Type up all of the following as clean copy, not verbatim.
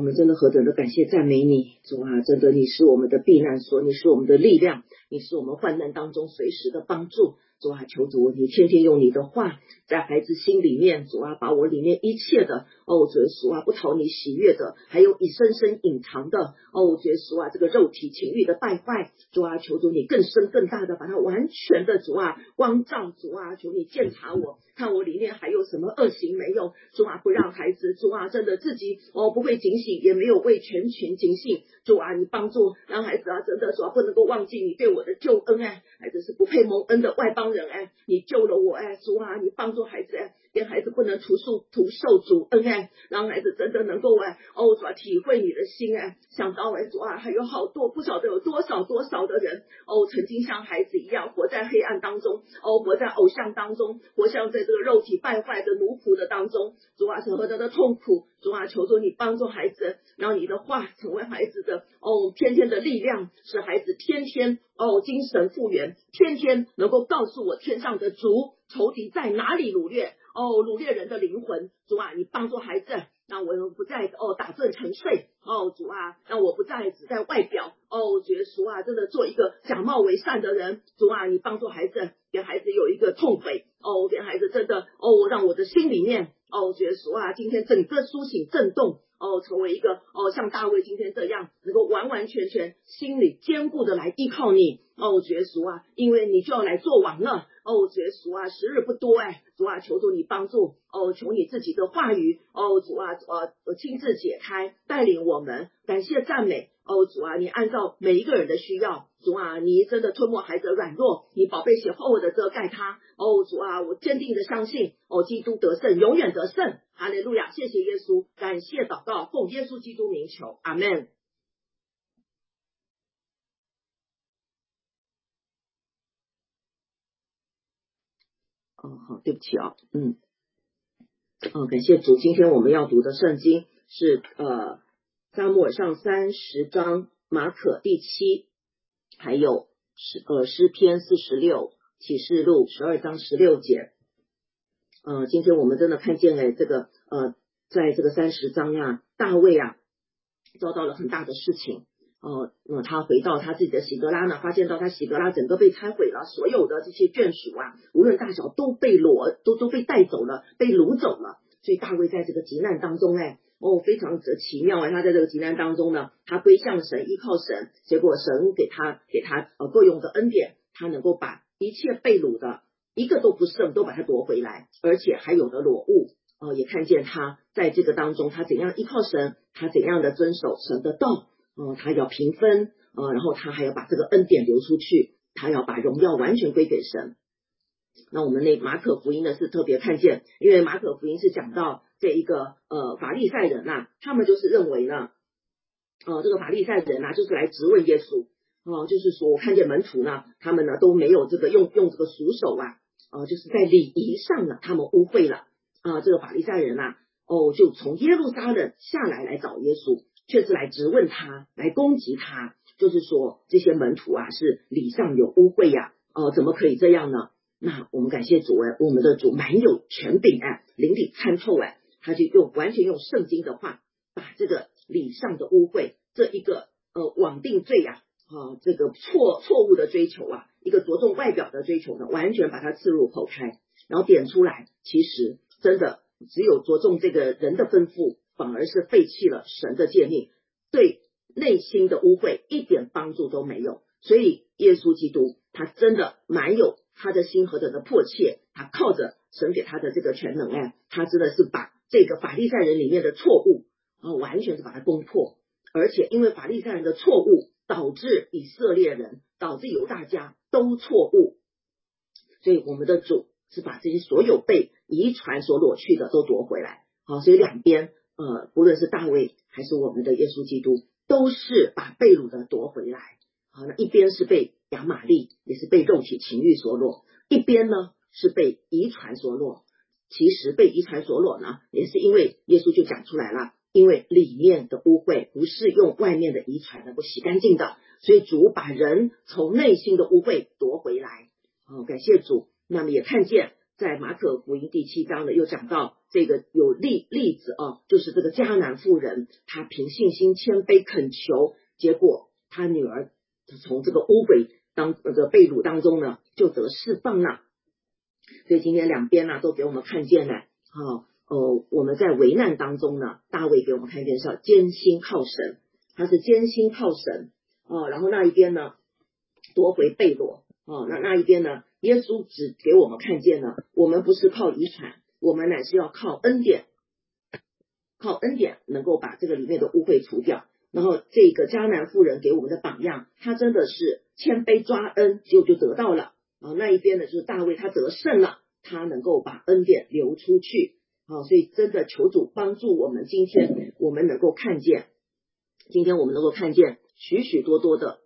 们真的何等的感谢赞美你，主啊，真的你是我们的避难所，你是我们的力量，你是我们患难当中随时的帮助。主啊，求主你天天用你的话在孩子心里面，主啊，把我里面一切的主耶稣啊，不讨你喜悦的，还有一深深隐藏的主耶稣啊，这个肉体情欲的败坏，主啊，求主你更深更大的把它完全的主啊光照，主啊，求你鉴察我，看我里面还有什么恶行没有，主啊，不让孩子主啊真的自己不会警醒，也没有为全群警醒，主啊，你帮助让孩子啊真的主啊不能够忘记你对我的救恩孩子是不配蒙恩的外邦人你救了我主啊，你帮助孩子连孩子不能徒受主恩让孩子真的能够主啊体会你的心想到主啊还有好多不晓得有多少的人曾经像孩子一样活在黑暗当中活在偶像当中，活像在这个肉体败坏的奴仆的当中，主啊是何等的痛苦，主啊求主你帮助孩子，让你的话成为孩子的天天的力量，使孩子天天精神复原，天天能够告诉我天上的主仇敌在哪里掳掠掳掠人的灵魂，主啊你帮助孩子，让我不再打盹沉睡主啊，让我不再只在外表主耶稣啊真的做一个假冒为善的人，主啊你帮助孩子，给孩子有一个痛悔给孩子真的让我的心里面主耶稣啊今天整个苏醒震动成为一个像大卫今天这样能够完完全全心里坚固的来依靠你主耶稣啊，因为你就要来做王了主耶稣啊，时日不多主啊求主你帮助求你自己的话语主啊亲自解开带领我们，感谢赞美主啊，你按照每一个人的需要，主啊你真的吞没孩子的软弱，你宝贝血厚厚的遮盖他主啊我坚定的相信基督得胜，永远得胜，哈利路亚，谢谢耶稣，感谢祷告，奉耶稣基督名求，阿们。好，对不起感谢主，今天我们要读的圣经是撒母耳上30章马可第7，还有诗篇46，启示录12章16节。今天我们真的看见这个在这个30章大卫遭到了很大的事情他回到他自己的喜格拉呢，发现到他喜格拉整个被拆毁了，所有的这些眷属无论大小都被都被带走了，被掳走了。所以大卫在这个急难当中非常的奇妙他在这个急难当中呢，他归向神，依靠神，结果神给他各用的恩典，他能够把一切被掳的一个都不剩，都把它夺回来，而且还有的裸物也看见他在这个当中，他怎样依靠神，他怎样的遵守神的道他要平分然后他还要把这个恩典流出去，他要把荣耀完全归给神。那我们马可福音呢是特别看见，因为马可福音是讲到这一个法利赛人他们就是认为呢这个法利赛人就是来质问耶稣就是说我看见门徒呢，他们呢都没有这个用这个赎手就是在礼仪上呢他们污秽了这个法利赛人就从耶路撒冷下来找耶稣，却是来质问他，来攻击他，就是说这些门徒是礼上有污秽怎么可以这样呢？那我们感谢主我们的主蛮有权柄灵里参透他就完全用圣经的话，把这个礼上的污秽这一个枉定罪这个错误的追求一个着重外表的追求呢，完全把它刺入口开，然后点出来，其实真的只有着重这个人的吩咐，反而是废弃了神的诫命，对内心的污秽一点帮助都没有。所以耶稣基督他真的蛮有他的心何等的迫切，他靠着神给他的这个全能他真的是把这个法利赛人里面的错误完全是把它攻破，而且因为法利赛人的错误导致以色列人，导致犹大家都错误，所以我们的主是把这些所有被遗传所裸去的都夺回来所以两边不论是大卫还是我们的耶稣基督，都是把被掳的夺回来那一边是被亚玛力，也是被肉体情欲所裸，一边呢是被遗传所裸。其实被遗传所裸呢，也是因为耶稣就讲出来了，因为里面的污秽不是用外面的遗传能够洗干净的，所以主把人从内心的污秽夺回来感谢主。那么也看见在马可福音第7章呢，又讲到这个有例子啊，就是这个迦南妇人，她凭信心谦卑恳求，结果她女儿从这个污鬼被掳当中呢，就得释放了。所以今天两边呢，都给我们看见了，我们在危难当中呢，大卫给我们看见是要艰辛靠神，他是艰辛靠神然后那一边呢，夺回被掳那一边呢，耶稣只给我们看见了，我们不是靠遗传，我们乃是要靠恩典，能够把这个里面的污秽除掉。然后这个迦南妇人给我们的榜样，他真的是谦卑抓恩，就得到了那一边呢，就是大卫他得胜了，他能够把恩典流出去所以真的求主帮助我们，今天我们能够看见许许多多的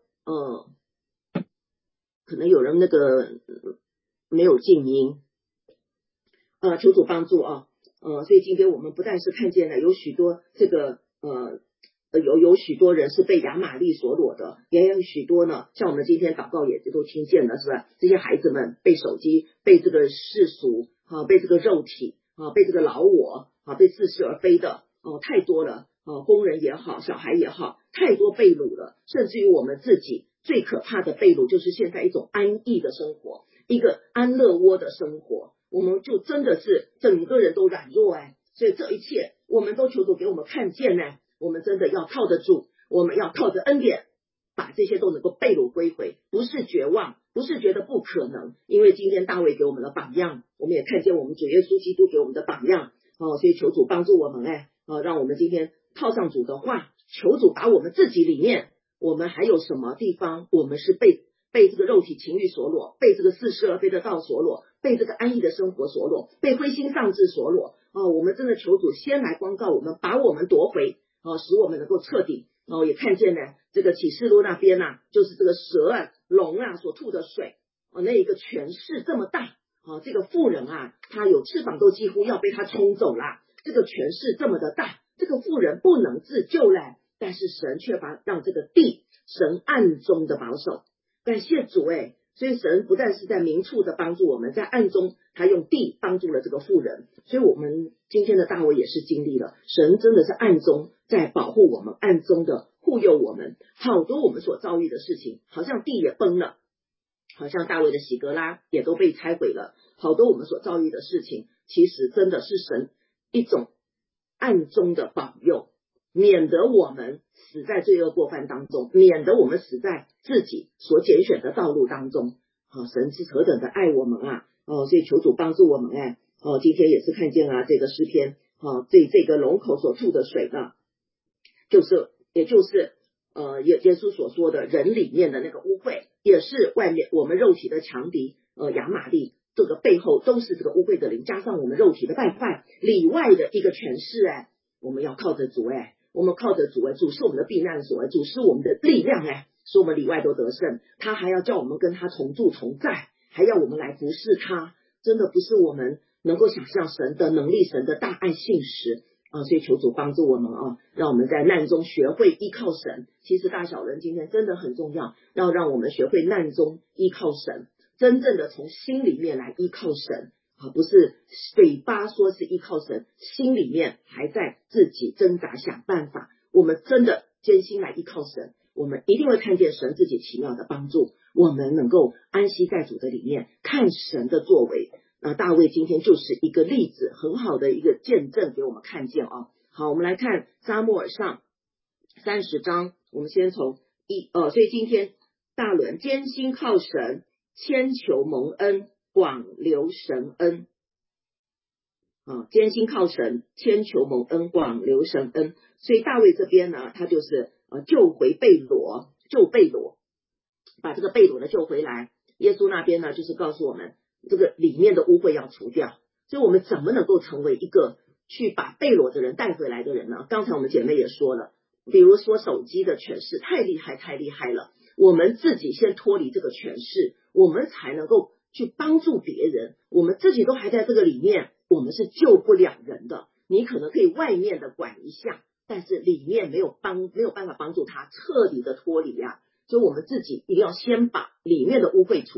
可能有人那个没有静音求主帮助所以今天我们不但是看见了有许多这个有许多人是被亚玛力所掳的，也有许多呢，像我们今天祷告也都听见了，是吧？这些孩子们被手机，被这个世俗被这个肉体被这个老我被似是而非的太多了工人也好，小孩也好，太多被掳了，甚至于我们自己最可怕的被掳，就是现在一种安逸的生活，一个安乐窝的生活，我们就真的是整个人都软弱所以这一切我们都求主给我们看见我们真的要靠得住，我们要靠着恩典把这些都能够被掳归回，不是绝望，不是觉得不可能，因为今天大卫给我们的榜样，我们也看见我们主耶稣基督给我们的榜样所以求主帮助我们让我们今天靠上主的话，求主把我们自己里面，我们还有什么地方我们是被这个肉体情欲所掳，被这个似是而非的道所掳，被这个安逸的生活所掳，被灰心丧志所掳我们真的求主先来光照我们，把我们夺回使我们能够彻底也看见呢，这个启示录那边就是这个蛇龙所吐的水那一个权势这么大这个妇人她有翅膀都几乎要被她冲走了，这个权势这么的大，这个妇人不能自救但是神却让这个地神暗中的保守，感谢主所以神不但是在明处的帮助我们，在暗中他用地帮助了这个妇人，所以我们今天的大卫也是经历了神真的是暗中在保护我们，暗中的护佑我们，好多我们所遭遇的事情，好像地也崩了，好像大卫的喜格拉也都被拆毁了，好多我们所遭遇的事情，其实真的是神一种暗中的保佑，免得我们死在罪恶过犯当中，免得我们死在自己所拣选的道路当中神是何等的爱我们所以求主帮助我们今天也是看见这个诗篇对这个龙口所吐的水呢，也就是耶稣所说的人里面的那个污秽，也是外面我们肉体的强敌亚玛力，这个背后都是这个污秽的灵，加上我们肉体的败坏，里外的一个权势我们要靠着主我们靠着主主是我们的避难所主是我们的力量使我们里外都得胜，他还要叫我们跟他同住同在，还要我们来服侍他，真的不是我们能够想象神的能力，神的大爱信实所以求主帮助我们让我们在难中学会依靠神。其实大小人今天真的很重要，要让我们学会难中依靠神，真正的从心里面来依靠神不是嘴巴说是依靠神，心里面还在自己挣扎想办法。我们真的艰辛来依靠神，我们一定会看见神自己奇妙的帮助，我们能够安息在主的里面，看神的作为。大卫今天就是一个例子，很好的一个见证给我们看见好，我们来看撒母耳上30章，我们先从所以今天大伦艰辛靠神，千求蒙恩，广流神恩艰辛靠神，千求蒙恩，广流神恩。所以大卫这边呢，他就是救回被掳，把这个被掳的救回来。耶稣那边呢，就是告诉我们这个里面的污秽要除掉，所以我们怎么能够成为一个去把被掳的人带回来的人呢？刚才我们姐妹也说了，比如说手机的权势太厉害了，我们自己先脱离这个权势，我们才能够去帮助别人，我们自己都还在这个里面，我们是救不了人的。你可能可以外面的管一下，但是里面没有办法帮助他彻底的脱离所以我们自己一定要先把里面的污秽除掉，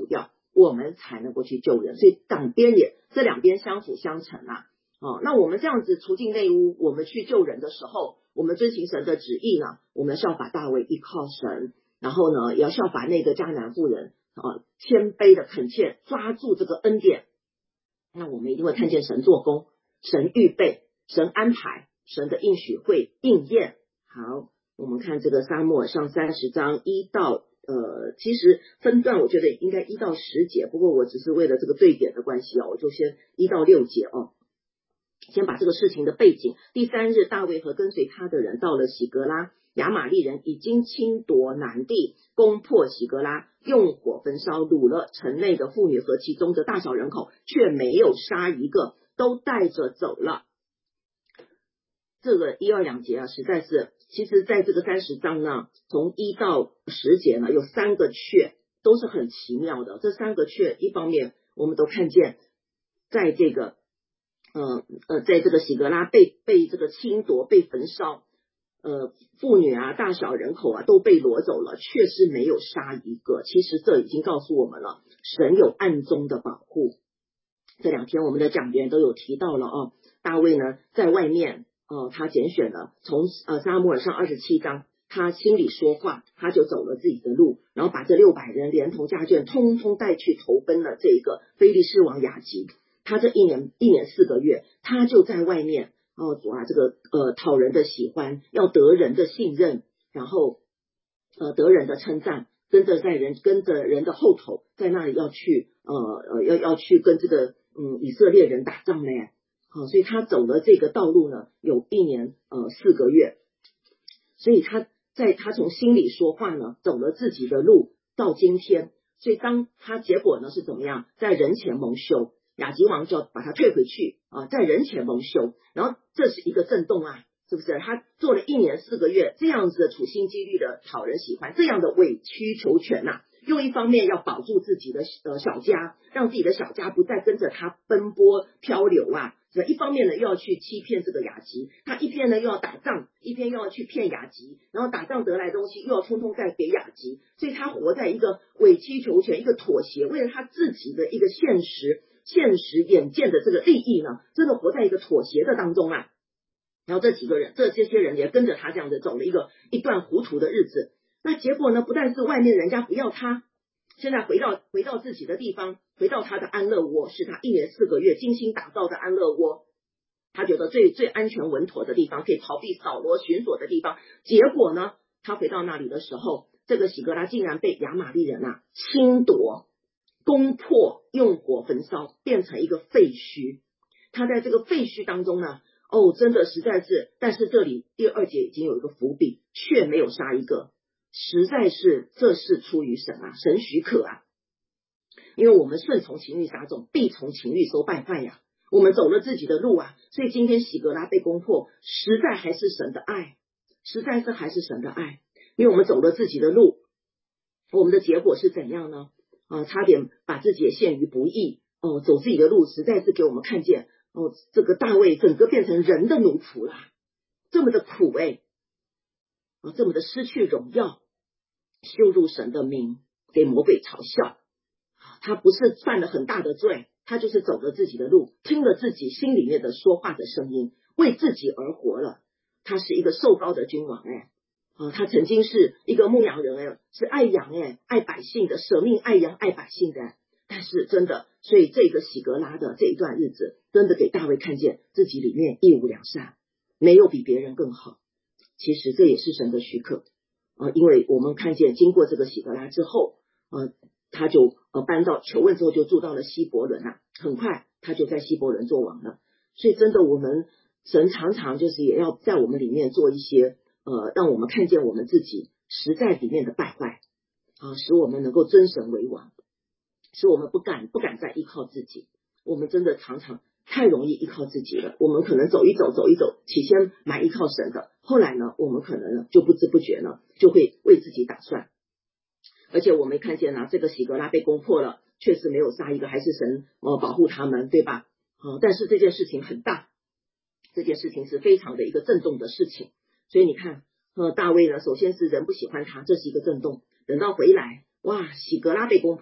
我们才能够去救人。所以两边这两边相辅相成啊。那我们这样子除尽内污，我们去救人的时候，我们遵行神的旨意呢，我们效法大卫依靠神，然后呢也要效法那个迦南妇人谦卑的恳切抓住这个恩典，那我们一定会看见神做工，神预备，神安排，神的应许会应验。好，我们看这个撒母耳上30章1到其实分段我觉得应该1到10节，不过我只是为了这个对点的关系我就先1到6节先把这个事情的背景。第3日，大卫和跟随他的人到了喜格拉，亚玛利人已经侵夺南地，攻破喜格拉，用火焚烧，掳了城内的妇女和其中的大小人口，却没有杀一个，都带着走了。这个1、2、2节实在是，其实在这个30章呢，从1到10节呢，有3个阙都是很奇妙的。这3个阙一方面我们都看见在这个在这个喜格拉被这个侵夺，被焚烧，妇女大小人口都被掳走了，却是没有杀一个。其实这已经告诉我们了，神有暗中的保护。这2天我们的讲员都有提到了大卫呢在外面他拣选了从撒母耳上27章，他心里说话，他就走了自己的路，然后把这600人连同家眷通通带去投奔了这个非利士王亚吉。他这一年4个月，他就在外面这个讨人的喜欢，要得人的信任，然后得人的称赞，跟着人的后头，在那里要去要去跟这个以色列人打仗呢。所以他走了这个道路呢，有1年4个月。所以他从心里说话呢，走了自己的路到今天。所以当他结果呢是怎么样，在人前蒙羞，亚吉王就把他退回去在人前蒙羞。然后这是一个震动是不是？他做了1年4个月这样子的处心积虑的讨人喜欢，这样的委曲求全又一方面要保住自己的小家，让自己的小家不再跟着他奔波漂流一方面呢又要去欺骗这个亚吉，他一边呢又要打仗，一边又要去骗亚吉，然后打仗得来的东西又要通通再给亚吉。所以他活在一个委曲求全，一个妥协，为了他自己的一个现实眼见的这个利益呢，真的活在一个妥协的当中然后这些人也跟着他这样子走了一段糊涂的日子。那结果呢，不但是外面人家不要他，现在回到自己的地方，回到他的安乐窝，是他1年4个月精心打造的安乐窝，他觉得最安全稳妥的地方，可以逃避扫罗巡逻的地方。结果呢，他回到那里的时候，这个喜格拉竟然被亚玛利人侵夺，攻破，用火焚烧，变成一个废墟。他在这个废墟当中呢，真的实在是，但是这里第2节已经有一个伏笔，却没有杀一个，实在是这是出于神神许可因为我们顺从情欲撒种，必从情欲收败坏我们走了自己的路所以今天喜格拉被攻破，实在还是神的爱，实在是还是神的爱。因为我们走了自己的路，我们的结果是怎样呢？差点把自己也陷于不义走自己的路，实在是给我们看见这个大卫整个变成人的奴仆这么的苦这么的失去荣耀，羞辱神的名，给魔鬼嘲笑。他不是犯了很大的罪，他就是走了自己的路，听了自己心里面的说话的声音，为自己而活了。他是一个受膏的君王他曾经是一个牧羊人是爱羊爱百姓的，舍命爱羊爱百姓的。但是真的，所以这个喜格拉的这一段日子，真的给大卫看见自己里面一无良善，没有比别人更好。其实这也是神的许可因为我们看见经过这个喜格拉之后他就搬到求问之后就住到了希伯伦很快他就在希伯伦做王了。所以真的我们神常常就是也要在我们里面做一些让我们看见我们自己实在里面的败坏使我们能够尊神为王，使我们不敢再依靠自己。我们真的常常太容易依靠自己了，我们可能走一走起先蛮依靠神的，后来呢我们可能呢就不知不觉呢就会为自己打算。而且我们看见这个喜格拉被攻破了，确实没有杀一个，还是神保护他们，对吧但是这件事情很大，这件事情是非常的一个郑重的事情。所以你看大卫呢，首先是人不喜欢他，这是一个震动，等到回来喜格拉被攻破了，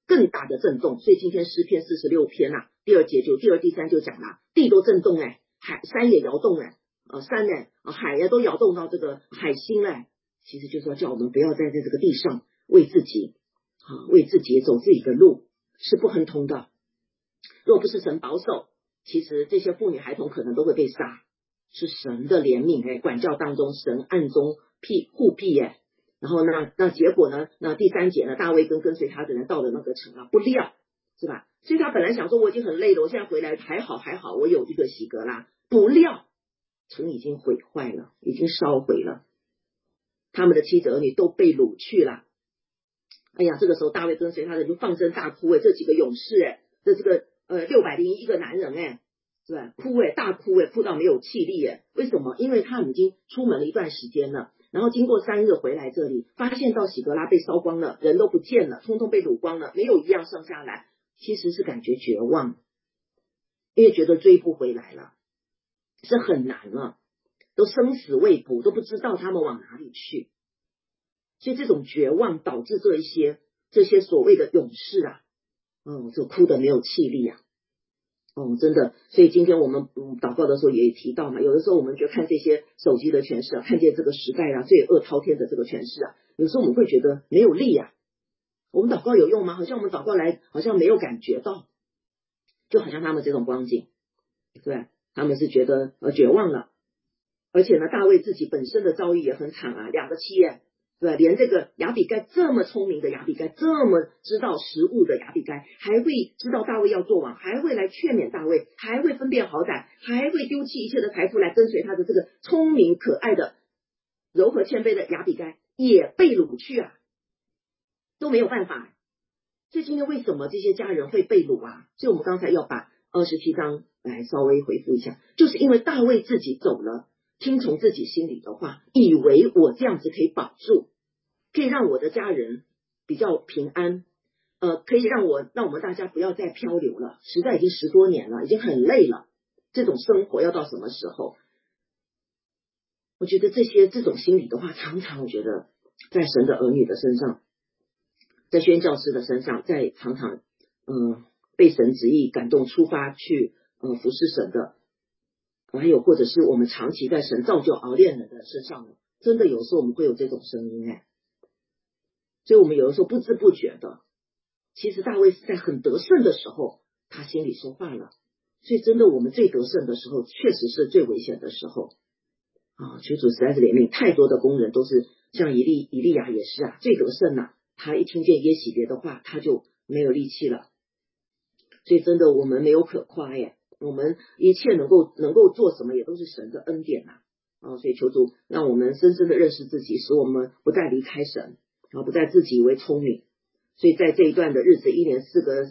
更大的震动。所以今天诗篇46篇第二节第二第三就讲了，地都震动山也摇动山海都摇动到这个海心其实就是要叫我们不要再在这个地上为自己走自己的路，是不亨通的。若不是神保守，其实这些妇女孩童可能都会被杀，是神的怜悯管教当中神暗中护庇然后那结果呢，那第3节呢，大卫跟随他的人到了那个城不料，是吧？所以他本来想说我已经很累了，我现在回来还好我有一个喜革拉，不料城已经毁坏了，已经烧毁了，他们的妻子儿女都被掳去了。哎呀，这个时候大卫跟随他的人就放声大哭这几个勇士这个601个男人是吧？大哭哭到没有气力为什么？因为他们已经出门了一段时间了，然后经过3日回来这里，发现到喜革拉被烧光了，人都不见了，通通被掳光了，没有一样剩下来，其实是感觉绝望，因为觉得追不回来了，是很难了，都生死未卜，都不知道他们往哪里去。所以这种绝望导致这些所谓的勇士就哭得没有气力真的。所以今天我们祷告的时候也提到嘛，有的时候我们就看这些手机的诠释看见这个时代罪恶滔天的这个诠释有时候我们会觉得没有力我们祷告有用吗？好像我们祷告来好像没有感觉到，就好像他们这种光景，对，他们是觉得绝望了。而且呢，大卫自己本身的遭遇也很惨2个妻对，连这个亚比该这么聪明的亚比该，这么知道时务的亚比该，还会知道大卫要做王，还会来劝勉大卫，还会分辨好歹，还会丢弃一切的财富来跟随他的这个聪明可爱的柔和谦卑的亚比该，也被掳去都没有办法。所以今天为什么这些家人会被掳所以我们刚才要把27章来稍微回复一下，就是因为大卫自己走了，听从自己心里的话，以为我这样子可以保住，可以让我的家人比较平安，可以让我们大家不要再漂流了，实在已经10多年了，已经很累了，这种生活要到什么时候？我觉得这种心理的话，常常我觉得在神的儿女的身上，在宣教师的身上，在常常被神旨意感动出发去服侍神的，还有或者是我们长期在神造就熬炼人的身上，真的有时候我们会有这种声音所以我们有的时候不知不觉的，其实大卫是在很得胜的时候他心里说话了，所以真的我们最得胜的时候确实是最危险的时候求主实在是怜悯，太多的工人都是像以利亚也是最得胜他一听见耶洗别的话他就没有力气了。所以真的我们没有可夸我们一切能够做什么也都是神的恩典所以求主让我们深深的认识自己，使我们不再离开神，不再自己以为聪明。所以在这一段的日子1年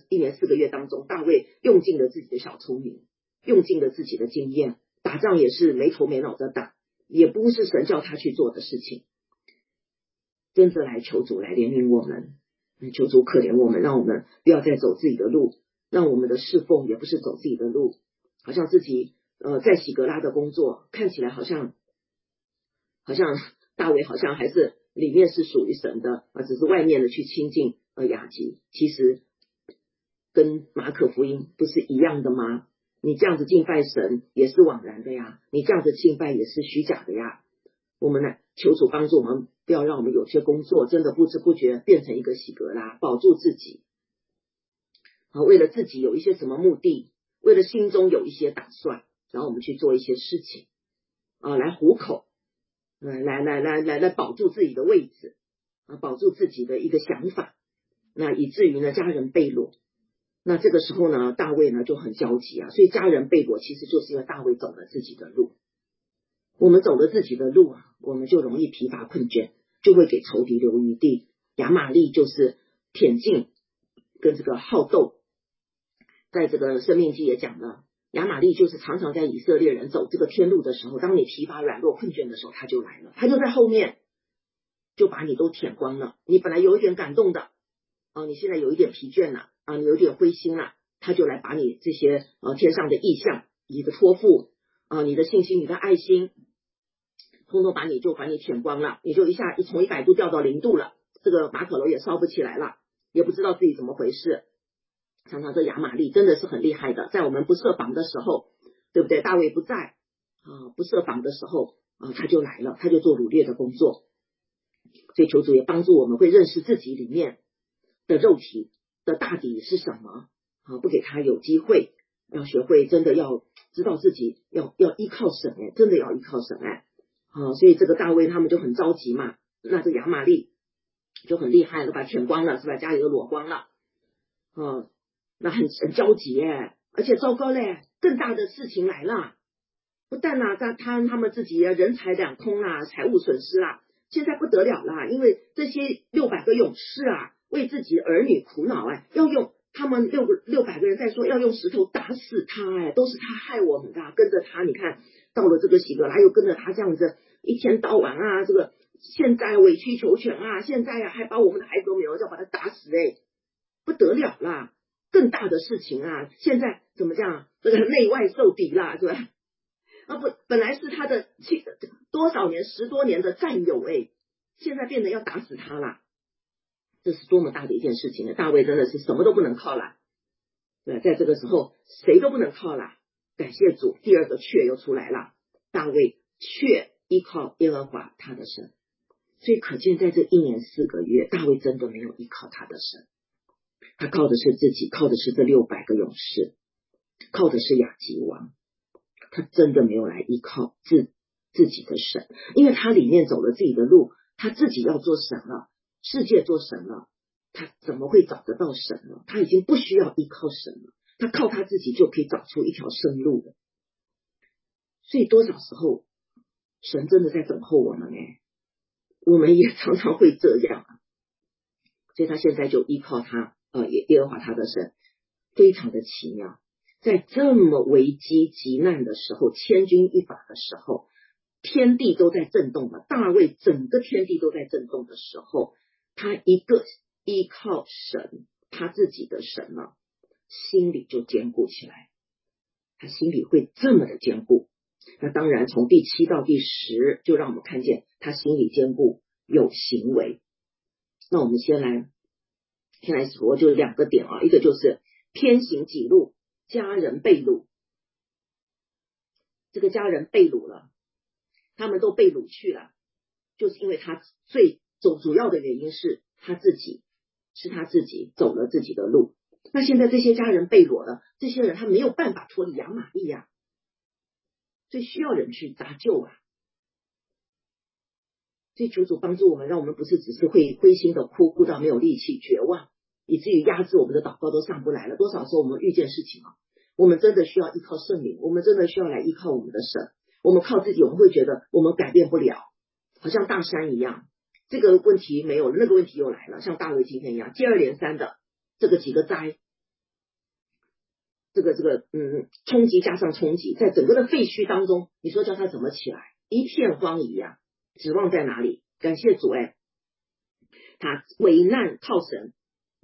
4个月当中，大卫用尽了自己的小聪明，用尽了自己的经验，打仗也是没头没脑的打，也不是神叫他去做的事情。真的来求主来怜悯我们，求主可怜我们，让我们不要再走自己的路，让我们的侍奉也不是走自己的路，好像自己在喜革拉的工作看起来好像大卫好像还是里面是属于神的只是外面的去亲近雅集，其实跟马可福音不是一样的吗？你这样子敬拜神也是枉然的你这样子敬拜也是虚假的我们来求主帮助我们，不要让我们有些工作真的不知不觉变成一个喜革拉，保住自己为了自己有一些什么目的，为了心中有一些打算，然后我们去做一些事情来糊口，来保住自己的位置保住自己的一个想法，那以至于呢家人被掳。那这个时候呢大卫呢就很焦急所以家人被掳其实就是因为大卫走了自己的路。我们走了自己的路我们就容易疲乏困倦，就会给仇敌留余地。亚玛力就是舔尽跟这个好斗，在这个申命记也讲了，亚玛力就是常常在以色列人走这个天路的时候，当你疲乏软弱困倦的时候他就来了，他就在后面就把你都舔光了。你本来有一点感动的你现在有一点疲倦了你有点灰心了，他就来把你这些天上的意象，你的托付你的信心，你的爱心，通通把你舔光了，你就一下从100度掉到0度了，这个马可楼也烧不起来了也不知道自己怎么回事。常常这亚玛力真的是很厉害的，在我们不设防的时候，对不对？大卫不在不设防的时候他就来了，他就做掳掠的工作。所以求主也帮助我们会认识自己里面的肉体的大底是什么不给他有机会，要学会真的要知道自己要依靠神真的要依靠神所以这个大卫他们就很着急嘛，那这亚玛力就很厉害了，把舔光了是吧？家里都裸光了那很焦急而且糟糕嘞，更大的事情来了，不但他们自己人财两空财物损失现在不得了啦，因为这些600个勇士为自己儿女苦恼要用他们600个人在说要用石头打死他都是他害我们的，跟着他你看到了这个喜格拉又跟着他这样子一天到晚这个现在委曲求全现在还把我们的孩子都没有，要把他打死不得了啦，更大的事情现在怎么这样，这个内外受敌啦，是吧？本来是他的多少年10多年的战友现在变得要打死他了，这是多么大的一件事情大卫真的是什么都不能靠了，对，在这个时候谁都不能靠了，感谢主，第二个却又出来了，大卫却依靠耶和华他的神。所以可见在这1年4个月，大卫真的没有依靠他的神，他靠的是自己，靠的是这600个勇士，靠的是亚吉王，他真的没有来依靠自己的神，因为他里面走了自己的路，他自己要做神了，世界做神了，他怎么会找得到神呢？他已经不需要依靠神了，他靠他自己就可以找出一条生路了。所以多少时候神真的在等候我们我们也常常会这样所以他现在就依靠他耶和华他的神，非常的奇妙。在这么危机急难的时候，千钧一发的时候，天地都在震动了，大卫整个天地都在震动的时候，他一个依靠神，他自己的神心里就坚固起来，他心里会这么的坚固。那当然从第7到第10就让我们看见他心里坚固有行为。那我们先来说就2个点一个就是偏行己路，家人被掳，这个家人被掳了，他们都被掳去了，就是因为他最主要的原因是他自己走了自己的路。那现在这些家人被掳了，这些人他没有办法脱离亚玛力所以需要人去搭救所以求主帮助我们，让我们不是只是会灰心的哭到没有力气绝望，以至于压制我们的祷告都上不来了。多少时候我们遇见事情我们真的需要依靠圣灵，我们真的需要来依靠我们的神。我们靠自己，我们会觉得我们改变不了，好像大山一样，这个问题没有了，那个问题又来了，像大卫今天一样接二连三的这个几个灾，这个冲击加上冲击，在整个的废墟当中，你说叫他怎么起来？一片荒夷指望在哪里？感谢主他危难靠神，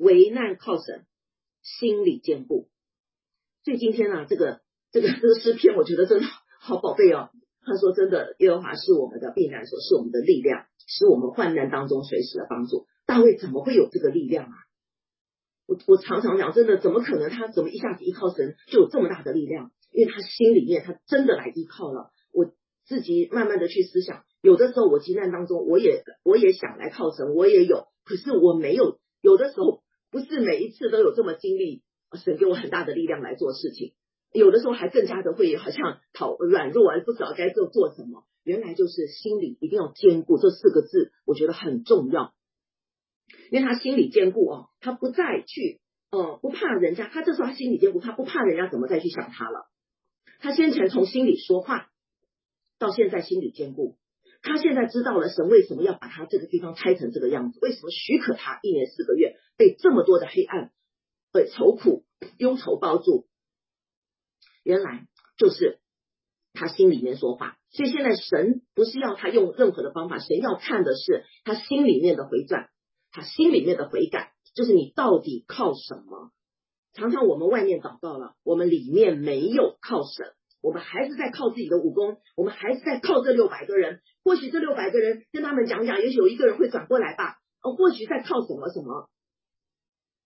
心里坚固。所以今天这个诗篇我觉得真的好宝贝他说真的，耶和华是我们的避难所，是我们的力量，是我们患难当中随时的帮助。大卫怎么会有这个力量我常常讲，真的怎么可能他怎么一下子依靠神就有这么大的力量？因为他心里面他真的来依靠了。我自己慢慢的去思想，有的时候我急难当中我也想来靠神，我也有，可是我没有，有的时候不是每一次都有这么经历神给我很大的力量来做事情，有的时候还更加的会好像软弱不知道该做什么。原来就是心里一定要坚固，这4个字我觉得很重要。因为他心里坚固他不再去不怕人家，他这时候他心里坚固，他不怕人家怎么再去想他了。他先前从心里说话，到现在心里坚固，他现在知道了神为什么要把他这个地方拆成这个样子，为什么许可他1年4个月被这么多的黑暗愁苦忧愁包住，原来就是他心里面说话。所以现在神不是要他用任何的方法，神要看的是他心里面的回转，他心里面的悔改，就是你到底靠什么。常常我们外面祷告了，我们里面没有靠神，我们还是在靠自己的武功，我们还是在靠这600个人。或许这600个人跟他们讲，也许有1个人会转过来吧或许在靠什么，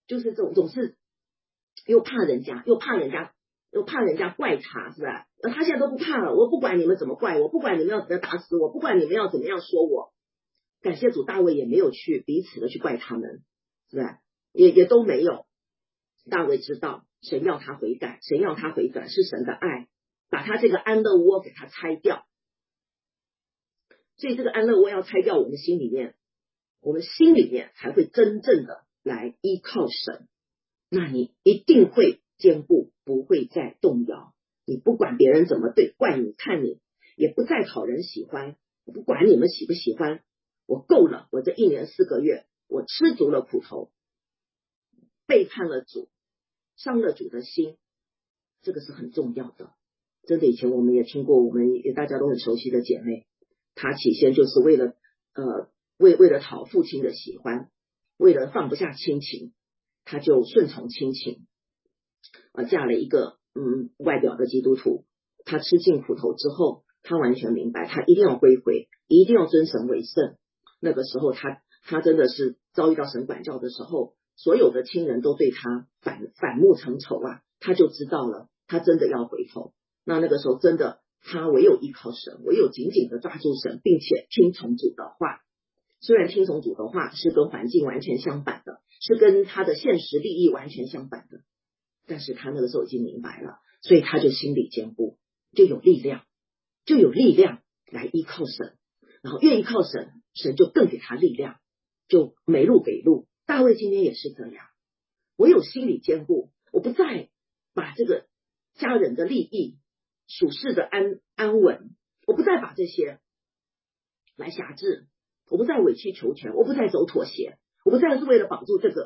就是这种总是又怕人家怪他，是吧？他现在都不怕了，我不管你们怎么怪我，不管你们要怎么样打死我，不管你们要怎么样说我。感谢主，大卫也没有去彼此的去怪他们，是吧？也都没有。大卫知道神要他悔改，神要他悔改是神的爱，把他这个安乐窝给他拆掉。所以这个安乐窝要拆掉，我们心里面才会真正的来依靠神，那你一定会坚固，不会再动摇。你不管别人怎么怪你看你，也不再讨人喜欢，我不管你们喜不喜欢，我够了，我这1年4个月我吃足了苦头，背叛了主，伤了主的心，这个是很重要的。真的以前我们也听过，我们也大家都很熟悉的姐妹，她起先就是为了讨父亲的喜欢，为了放不下亲情，她就顺从亲情，嫁了一个外表的基督徒。她吃尽苦头之后，她完全明白，她一定要归回，一定要尊神为圣。那个时候她真的是遭遇到神管教的时候，所有的亲人都对她反目成仇啊，她就知道了，她真的要回头。那个时候真的，她唯有依靠神，唯有紧紧的抓住神，并且听从主的话。虽然听从主的话是跟环境完全相反的，是跟他的现实利益完全相反的，但是他那个时候已经明白了，所以他就心里坚固，就有力量来依靠神，然后越依靠神，神就更给他力量，就没路给路。大卫今天也是这样，我有心理坚固，我不再把这个家人的利益、属世的安稳，我不再把这些来辖制，我不再委曲求全，我不再走妥协，我不再是为了保住这个。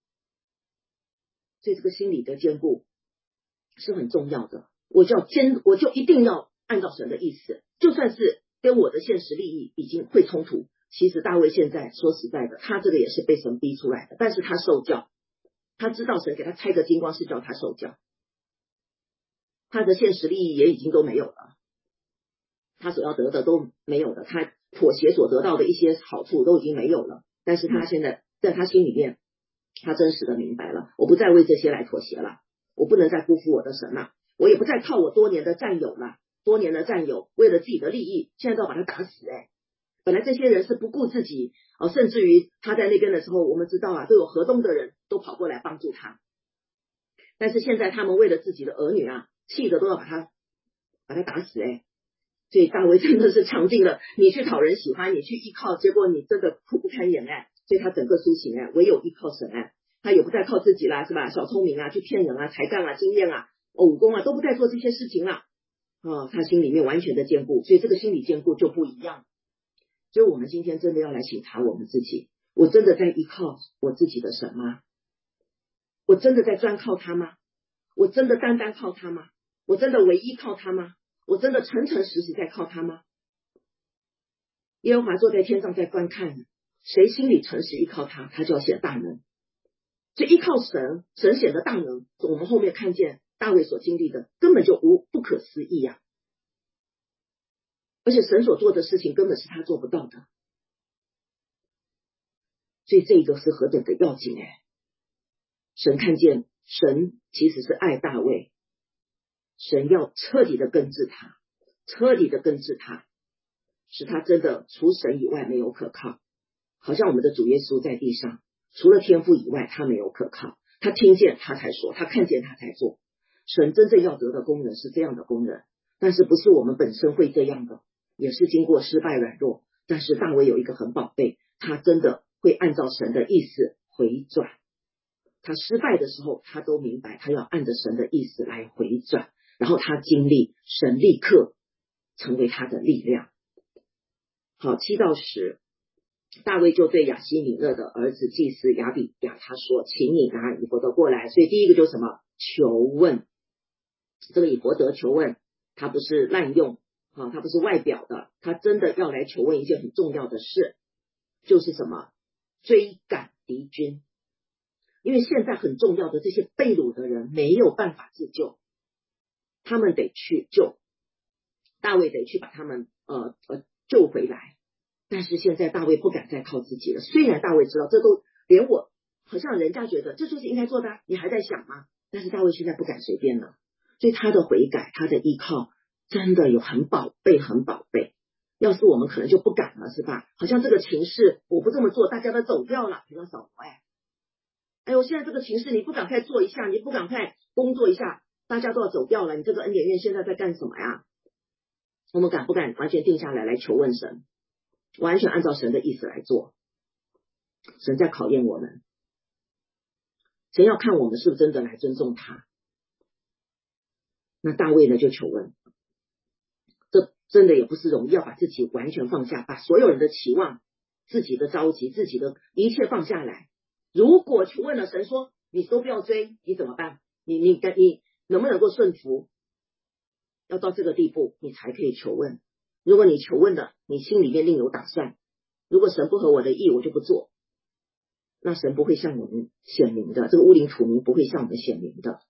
所以这个心理的坚固是很重要的，我就一定要按照神的意思，就算是跟我的现实利益已经会冲突。其实大卫现在说实在的，他这个也是被神逼出来的，但是他受教，他知道神给他拆个金光是叫他受教，他的现实利益也已经都没有了，他所要得的都没有了，他妥协所得到的一些好处都已经没有了，但是他现在在他心里面，他真实的明白了，我不再为这些来妥协了，我不能再辜负我的神了，我也不再靠我多年的战友了，为了自己的利益，现在都要把他打死。本来这些人是不顾自己，甚至于他在那边的时候，我们知道啊，都有河东的人都跑过来帮助他，但是现在他们为了自己的儿女啊，气得都要把他打死。所以大卫真的是尝尽了你去讨人喜欢，你去依靠，结果你真的苦不堪言。所以他整个苏醒唯有依靠神。他也不再靠自己啦，是吧？小聪明啊，去骗人啊，才干啊，经验啊，武功啊，都不再做这些事情了。他心里面完全的坚固，所以这个心理坚固就不一样。所以我们今天真的要来省察我们自己，我真的在依靠我自己的神吗？我真的在专靠他吗？我真的单单靠他吗？我真的唯一靠他吗？我真的诚诚实实在靠他吗？耶和华坐在天上在观看，谁心里诚实依靠他，他就要显大能。所以依靠神，神显的大能，我们后面看见大卫所经历的根本就不可思议啊！而且神所做的事情根本是他做不到的，所以这个是何等的要紧。神看见，神其实是爱大卫，神要彻底的根治他，使他真的除神以外没有可靠。好像我们的主耶稣在地上，除了天父以外他没有可靠，他听见他才说，他看见他才做。神真正要得的工人是这样的工人，但是不是我们本身会这样的，也是经过失败软弱。但是大卫有一个很宝贝，他真的会按照神的意思回转，他失败的时候他都明白他要按着神的意思来回转，然后他经历神立刻成为他的力量。好，7到10，大卫就对亚希米勒的儿子祭司亚比亚他说，请你拿以弗得过来。所以第一个就是什么？求问。这个以弗得求问，他不是滥用，他不是外表的，他真的要来求问一件很重要的事，就是什么？追赶敌军。因为现在很重要的这些被掳的人没有办法自救，他们得去救，大卫得去把他们救回来。但是现在大卫不敢再靠自己了，虽然大卫知道这都连我好像人家觉得这就是应该做的，你还在想吗？但是大卫现在不敢随便了，所以他的悔改，他的依靠真的有很宝贝，很宝贝。要是我们可能就不敢了，是吧？好像这个情势我不这么做，大家都走掉了，比较少哎呦，现在这个情势你不赶快做一下，你不赶快工作一下，大家都要走掉了，你这个恩典院现在在干什么呀？我们敢不敢完全定下来求问神，完全按照神的意思来做？神在考验我们，神要看我们是不是真的来尊重他。那大卫呢就求问，这真的也不是容易，要把自己完全放下，把所有人的期望、自己的着急、自己的一切放下来。如果求问了，神说你都不要追，你怎么办？你能不能够顺服？要到这个地步你才可以求问。如果你求问的你心里面另有打算，如果神不合我的意我就不做，那神不会向我们显明的，这个乌灵土明不会向我们显明的。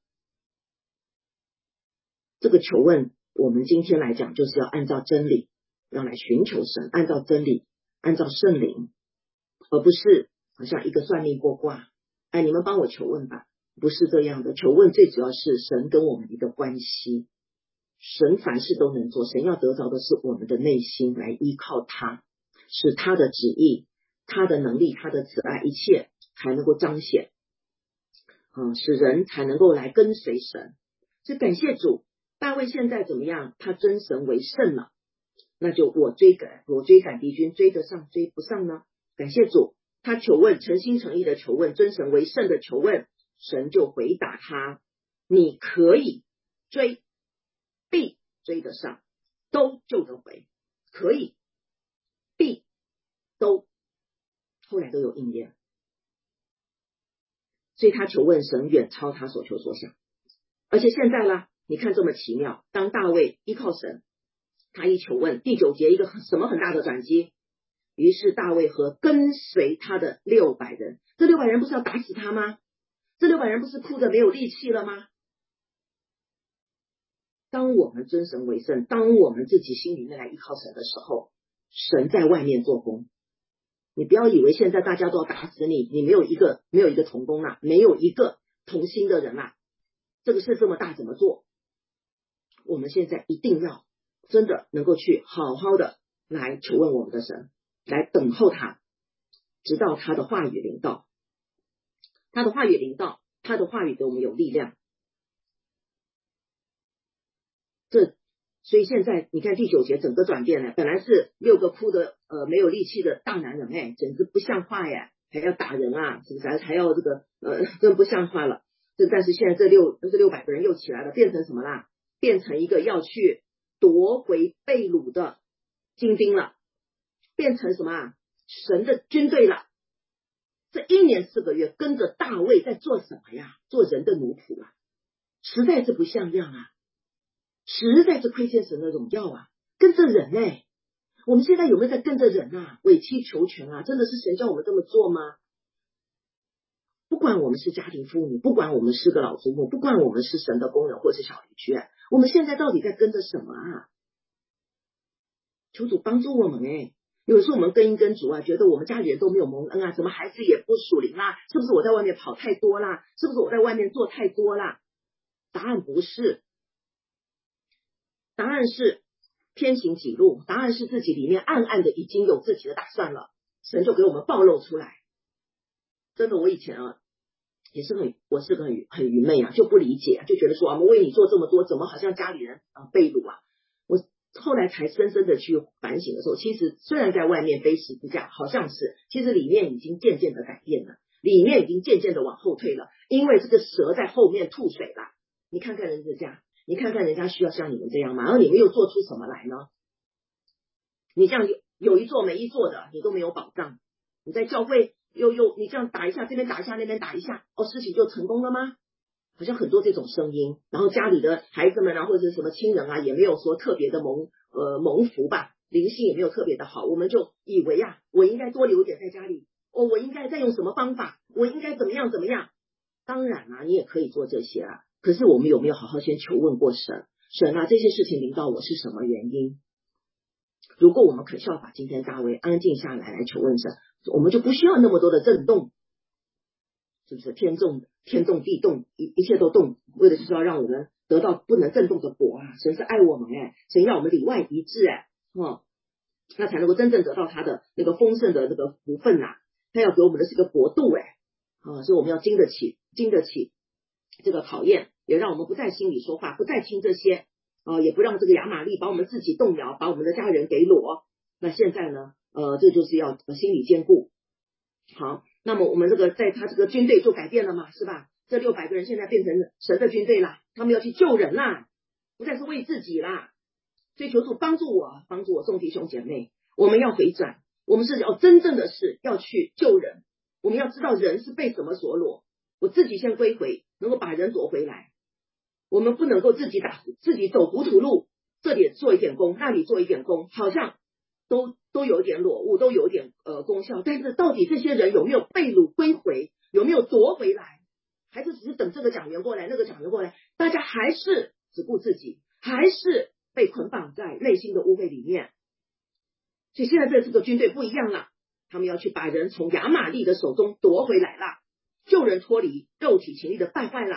这个求问我们今天来讲就是要按照真理，要来寻求神，按照真理，按照圣灵，而不是好像一个算命过卦，哎，你们帮我求问吧，不是这样的。求问最主要是神跟我们的一个关系，神凡事都能做，神要得着的是我们的内心，来依靠他，使他的旨意、他的能力、他的慈爱，一切才能够彰显，使人才能够来跟随神。所以感谢主，大卫现在怎么样？他尊神为圣了，那就我追赶敌军，追得上追不上呢？感谢主，他求问，诚心诚意的求问，尊神为圣的求问，神就回答他，你可以追，必追得上，都救得回，可以必都，后来都有应验。所以他求问神远超他所求所想。而且现在呢，你看这么奇妙，当大卫依靠神，他一求问，第9节一个什么很大的转机，于是大卫和跟随他的600人，这600人不是要打死他吗？这600人不是哭得没有力气了吗？当我们尊神为圣，当我们自己心里面来依靠神的时候，神在外面做工。你不要以为现在大家都要打死你，你没有一个同工啦，没有一个同心的人啦，这个事这么大怎么做？我们现在一定要真的能够去好好的来求问我们的神，来等候他，直到他的话语临到，他的话语临到，他的话语给我们有力量。所以现在你看第9节整个转变了，本来是6个哭的没有力气的大男人，简直不像话呀，还要打人啊，是不是？还要这个更不像话了。但是现在这600个人又起来了，变成什么啦？变成一个要去夺回被掳的精兵了，变成什么啊？神的军队了。这1年4个月跟着大卫在做什么呀？做人的奴仆啊，实在是不像样啊，实在是亏欠神的荣耀啊，跟着人我们现在有没有在跟着人啊？委曲求全啊？真的是神叫我们这么做吗？不管我们是家庭妇女，不管我们是个老祖母，不管我们是神的工人或是小邻居，我们现在到底在跟着什么啊？求主帮助我们有时候我们跟一跟主啊，觉得我们家里人都没有蒙恩啊，怎么孩子也不属灵啦？是不是我在外面跑太多啦？是不是我在外面做太多啦？答案不是，答案是偏行己路，答案是自己里面暗暗的已经有自己的打算了，神就给我们暴露出来。真的，我以前也是我是个很愚昧啊，就不理解，就觉得说我们为你做这么多，怎么好像家里人被掳啊？我后来才深深的去反省的时候，其实虽然在外面背十字架，好像是，其实里面已经渐渐的改变了，里面已经渐渐的往后退了，因为这个蛇在后面吐水了。你看看人家，你看看人家需要像你们这样吗？而你们又做出什么来呢？你这样有一做没一做的，你都没有保障。你在教会你这样打一下，这边打一下，那边打一下，事情就成功了吗？好像很多这种声音，然后家里的孩子们啊，或者是什么亲人啊，也没有说特别的蒙福吧，灵性也没有特别的好，我们就以为我应该多留点在家里，我应该再用什么方法，我应该怎么样。当然你也可以做这些可是我们有没有好好先求问过神？神这些事情临到我是什么原因？如果我们肯效法今天大卫安静下来求问神，我们就不需要那么多的震动， 是不是？天动地动，一切都动，为的就是要让我们得到不能震动的果啊！神是爱我们神要我们里外一致那才能够真正得到他的那个丰盛的那个福分他要给我们的是个国度所以我们要经得起这个考验，也让我们不在心里说话，不再听这些也不让这个亚玛力把我们自己动摇，把我们的家人给裸。那现在呢这就是要心理坚固。好，那么我们这个在他这个军队就改变了嘛，是吧？这600个人现在变成神的军队啦，他们要去救人啦，不再是为自己啦。所以求主帮助我众弟兄姐妹，我们要回转，我们是要真正的是要去救人，我们要知道人是被什么所裸，我自己先归回，能够把人夺回来。我们不能够自己走糊涂路，这里做一点功，那里做一点功，好像都有点裸物，都有点功效，但是到底这些人有没有被掳归回，有没有夺回来，还是只是等这个讲员过来那个讲员过来，大家还是只顾自己，还是被捆绑在内心的污秽里面。所以现在这个军队不一样了，他们要去把人从亚玛力的手中夺回来了，救人脱离肉体情欲的败坏了。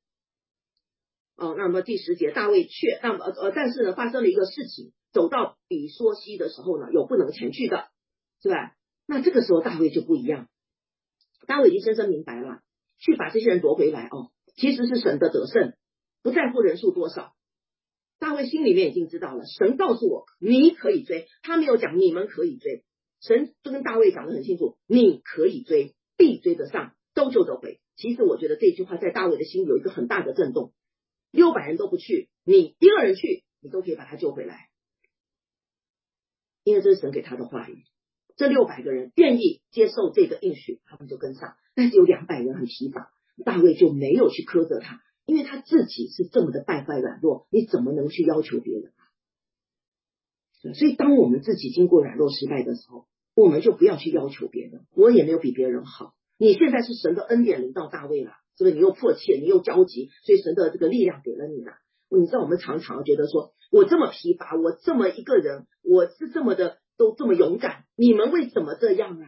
那么第10节，大卫但是呢发生了一个事情，走到比梭西的时候呢，有不能前去的，是吧？那这个时候大卫就不一样，大卫已经深深明白了，去把这些人夺回来其实是神的得胜，不在乎人数多少。大卫心里面已经知道了，神告诉我你可以追，他没有讲你们可以追，神就跟大卫讲得很清楚，你可以追，必追得上，都救得回。其实我觉得这句话在大卫的心里有一个很大的震动，600人都不去，你一个人去，你都可以把他救回来，因为这是神给他的话语。这600个人愿意接受这个应许，他们就跟上，但是有200人很疲乏，大卫就没有去苛责他，因为他自己是这么的败坏软弱，你怎么能去要求别人所以当我们自己经过软弱失败的时候，我们就不要去要求别人，我也没有比别人好，你现在是神的恩典临到大卫了，是不是？你又迫切，你又焦急，所以神的这个力量给了你了。你知道我们常常觉得说，我这么疲乏，我这么一个人，我是这么的都这么勇敢，你们为什么这样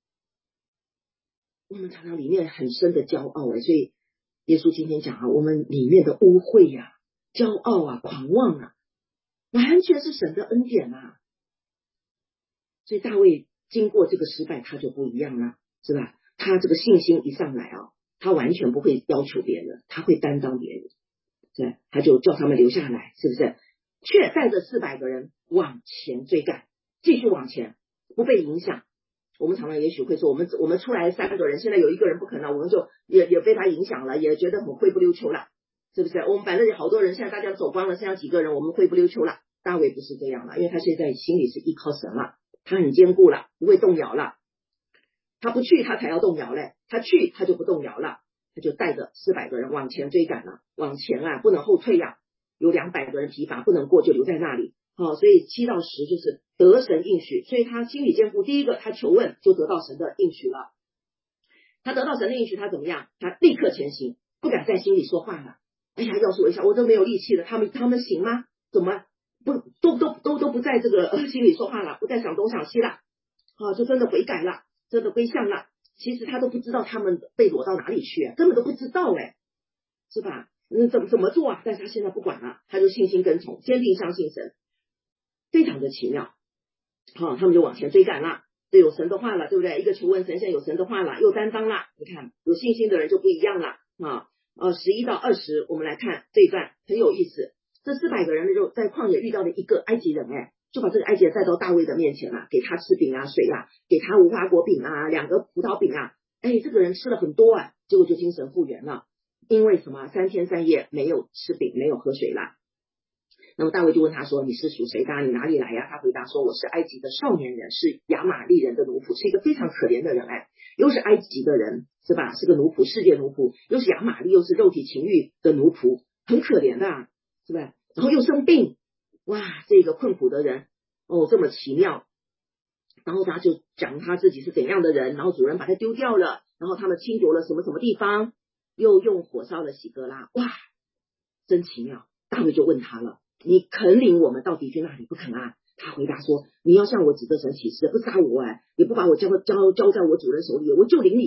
我们常常里面很深的骄傲所以耶稣今天讲我们里面的污秽骄傲狂妄完全是神的恩典所以大卫经过这个失败，他就不一样了，是吧？他这个信心一上来他完全不会要求别人，他会担当别人，是吧？他就叫他们留下来，是不是？却带着400个人往前追赶，继续往前，不被影响。我们常常也许会说，我们出来3个人，现在有1个人不肯了，我们就也被他影响了，也觉得很灰不溜秋了，是不是？我们反正有好多人，现在大家走光了，剩下几个人，我们灰不溜秋了。大卫不是这样了，因为他现在心里是依靠神了，他很坚固了，不会动摇了。他不去，他才要动摇嘞；他去，他就不动摇了。他就带着400个人往前追赶了，往前不能后退有200个人疲乏，不能过就留在那里。所以7到10就是得神应许，所以他心里坚固。第一个，他求问就得到神的应许了。他得到神的应许，他怎么样？他立刻前行，不敢在心里说话了。哎呀，要说一下，我都没有力气了，他们行吗？怎么都不在这个心里说话了，不再想东想西了就真的悔改了，真的归向了。其实他都不知道他们被掳到哪里去根本都不知道是吧？怎么做但是他现在不管了，他就信心跟从，坚定相信神，非常的奇妙他们就往前追赶了，这有神的话了，对不对？一个求问神，现在有神的话了，又担当了。你看有信心的人就不一样了11到20我们来看这一段很有意思。这400个人就在旷野遇到了一个埃及人就把这个埃及人带到大卫的面前给他吃饼水给他无花果饼2个葡萄饼这个人吃了很多结果就精神复原了，因为什么？3天3夜没有吃饼，没有喝水了。那么大卫就问他说，你是属谁的？你哪里来他回答说，我是埃及的少年人，是亚玛力人的奴仆，是一个非常可怜的人又是埃及的人，是吧？是个奴仆，世界奴仆，又是亚玛力，又是肉体情欲的奴仆，很可怜的是吧？然后又生病，哇，这个困苦的人这么奇妙。然后他就讲他自己是怎样的人，然后主人把他丢掉了，然后他们侵夺了什么什么地方，又用火烧了喜格拉，哇，真奇妙。大卫就问他了，你肯领我们到敌军那里？不肯他回答说，你要向我指着神起誓，不杀我也不把我交在我主人手里，我就领你到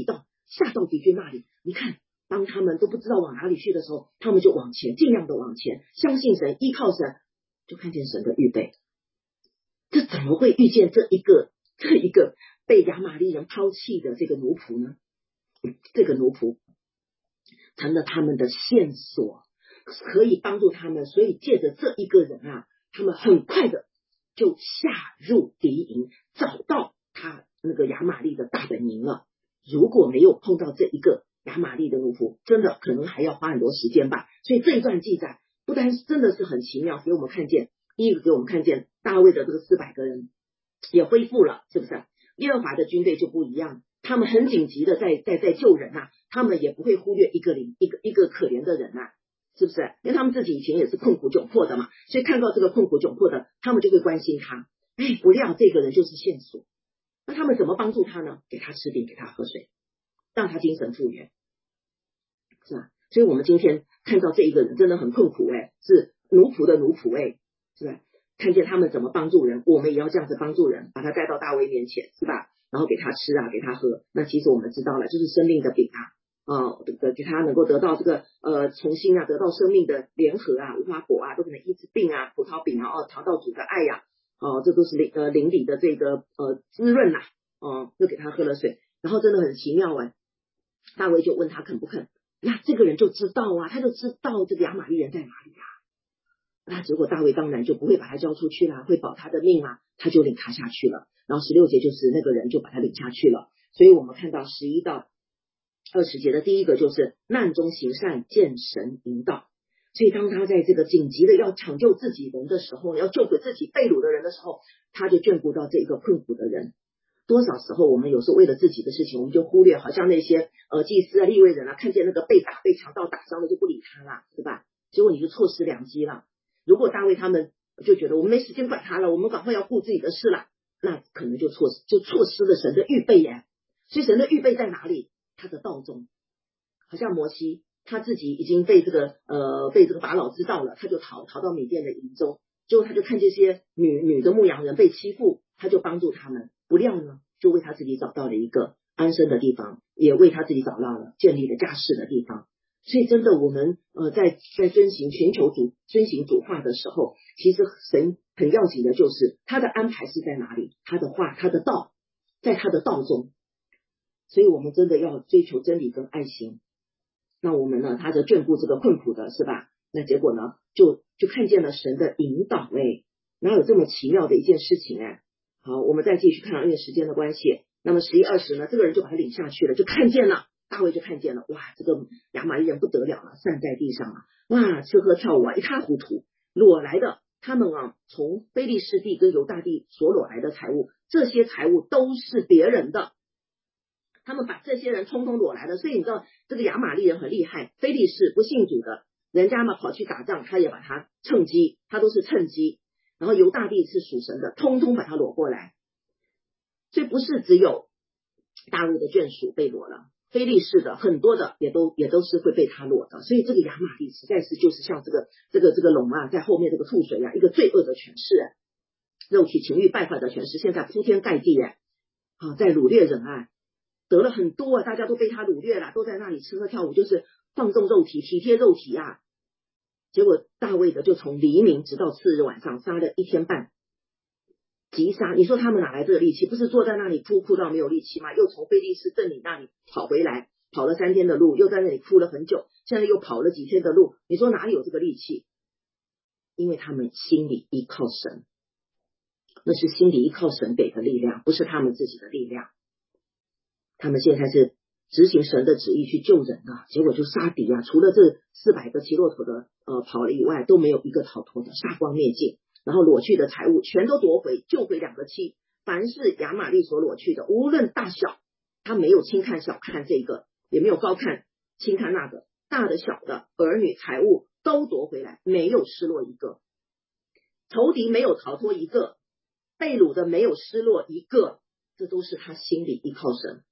下到敌军那里。你看，当他们都不知道往哪里去的时候，他们就往前，尽量的往前，相信神，依靠神，就看见神的预备。这怎么会遇见这一个被亚玛力人抛弃的这个奴仆呢？这个奴仆成了他们的线索，可以帮助他们。所以借着这一个人啊，他们很快的就下入敌营，找到他那个亚玛力的大本营了。如果没有碰到这一个亚玛力的奴仆，真的可能还要花很多时间吧。所以这一段记载不单真的是很奇妙，给我们看见，第一个给我们看见大卫的这个400个人也恢复了，是不是？耶和华的军队就不一样，他们很紧急的在救人啊，他们也不会忽略一个可怜的人啊，是不是？因为他们自己以前也是困苦窘迫的嘛，所以看到这个困苦窘迫的，他们就会关心他。不料这个人就是线索，那他们怎么帮助他呢？给他吃饼，给他喝水，让他精神复原，是吧？所以我们今天看到这一个人真的很困苦，是奴仆的奴仆，是吧？看见他们怎么帮助人，我们也要这样子帮助人，把他带到大卫面前，是吧？然后给他吃啊，给他喝。那其实我们知道了，就是生命的饼啊，给他能够得到这个重新啊，得到生命的联合啊，无花果啊，都可能医治病啊，葡萄饼啊，尝到主的爱呀，这都是灵里的这个滋润呐，又给他喝了水，然后真的很奇妙大卫就问他肯不肯，那这个人就知道啊，他就知道这个亚玛力人在哪里啊。那结果大卫当然就不会把他交出去啦，会保他的命啊，他就领他下去了。然后16节就是那个人就把他领下去了。所以我们看到11到20节的第一个就是难中行善，见神引导。所以当他在这个紧急的要抢救自己人的时候，要救回自己被掳的人的时候，他就眷顾到这一个困苦的人。多少时候我们有时候为了自己的事情，我们就忽略，好像那些祭司啊、利未人啊，看见那个被强盗打伤的就不理他了，对吧？结果你就错失良机了。如果大卫他们就觉得我们没时间管他了，我们赶快要顾自己的事了，那可能就错失了神的预备耶。所以神的预备在哪里？他的道中，好像摩西他自己已经被这个法老知道了，他就逃到缅甸的营中，结果他就看这些女的牧羊人被欺负，他就帮助他们，不料呢，就为他自己找到了一个安身的地方，也为他自己找到了建立了家室的地方。所以真的我们在遵行主话的时候，其实神很要紧的就是他的安排是在哪里，他的话他的道在他的道中。所以我们真的要追求真理跟爱心。那我们呢，他的眷顾这个困苦的，是吧？那结果呢，就看见了神的引导，哪有这么奇妙的一件事情好，我们再继续看，因为时间的关系。那么11、20呢，这个人就把他领下去了，就看见了，大卫就看见了，哇，这个亚玛力人不得了了，散在地上了，哇，吃喝跳舞啊，一塌糊涂，裸来的。他们从非利士地跟犹大地所裸来的财物，这些财物都是别人的，他们把这些人通通裸来的。所以你知道这个亚玛力人很厉害，非利士不信主的人家嘛，跑去打仗，他也把他趁机，他都是趁机。然后犹大地是属神的，通通把他裸过来。所以不是只有大卫的眷属被裸了，非利士的很多的也都是会被他裸的。所以这个亚玛力实在是就是像这个龙啊，在后面这个吐水啊，一个罪恶的权势肉体情欲败坏的权势，现在铺天盖地在掳掠人得了很多大家都被他掳掠了，都在那里吃喝跳舞，就是放纵肉体，体贴肉体结果大卫的就从黎明直到次日晚上杀了1天半，急杀。你说他们哪来这个力气？不是坐在那里哭到没有力气吗？又从非利士镇里那里跑回来，跑了3天的路，又在那里哭了很久，现在又跑了几天的路，你说哪里有这个力气？因为他们心里依靠神，那是心里依靠神给的力量，不是他们自己的力量。他们现在是执行神的旨意去救人结果就杀敌除了这400个骑骆驼的跑了以外，都没有一个逃脱的，杀光灭尽。然后裸去的财物全都夺回，救回2个妻。凡是亚玛力所裸去的，无论大小，他没有轻看小看这个，也没有高看轻看那个，大的小的儿女财物都夺回来，没有失落一个。仇敌没有逃脱一个，被掳的没有失落一个，这都是他心里依靠神，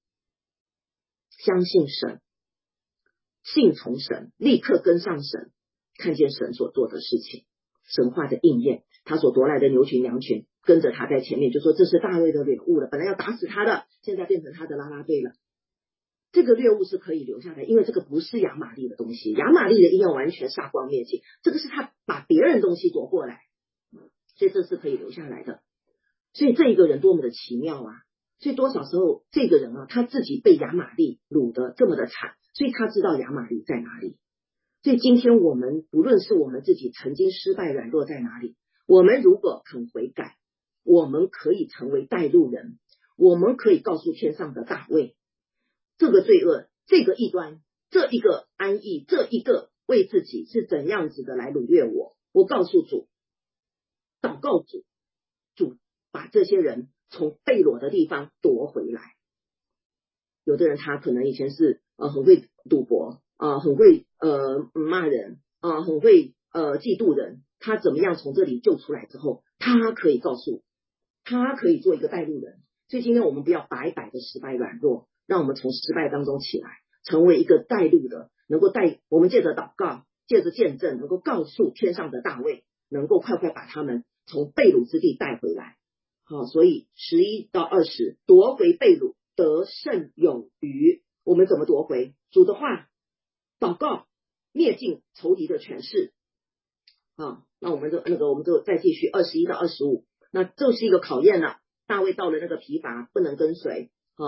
相信神，信从神，立刻跟上神，看见神所做的事情，神话的应验。他所夺来的牛群羊群跟着他在前面，就说这是大卫的领悟了，本来要打死他的，现在变成他的啦啦队了。 这个掠物是可以留下来，因为这个不是亚玛力的东西，亚玛力的应该完全杀光灭尽，这个是他把别人东西夺过来，所以这是可以留下来的。所以这一个人多么的奇妙啊！所以多少时候这个人啊，他自己被亚玛力掳得这么的惨，所以他知道亚玛力在哪里。所以今天我们不论是我们自己曾经失败软弱在哪里，我们如果肯悔改，我们可以成为带路人，我们可以告诉天上的大卫，这个罪恶，这个异端，这一个安逸，这一个为自己是怎样子的来掳掠我，我告诉主，祷告主，主把这些人从被掳的地方夺回来。有的人他可能以前是很会赌博很会骂人很会嫉妒人，他怎么样从这里救出来之后，他可以告诉，他可以做一个带路人。所以今天我们不要白白的失败软弱，让我们从失败当中起来，成为一个带路的，能够带我们借着祷告，借着见证，能够告诉天上的大卫，能够快快把他们从被掳之地带回来。好，所以11到20夺回被掳，得胜有余。我们怎么夺回？主的话，祷告，灭尽仇敌的权势。那我们就再继续21到25，那这是一个考验了。大卫到了那个疲乏不能跟随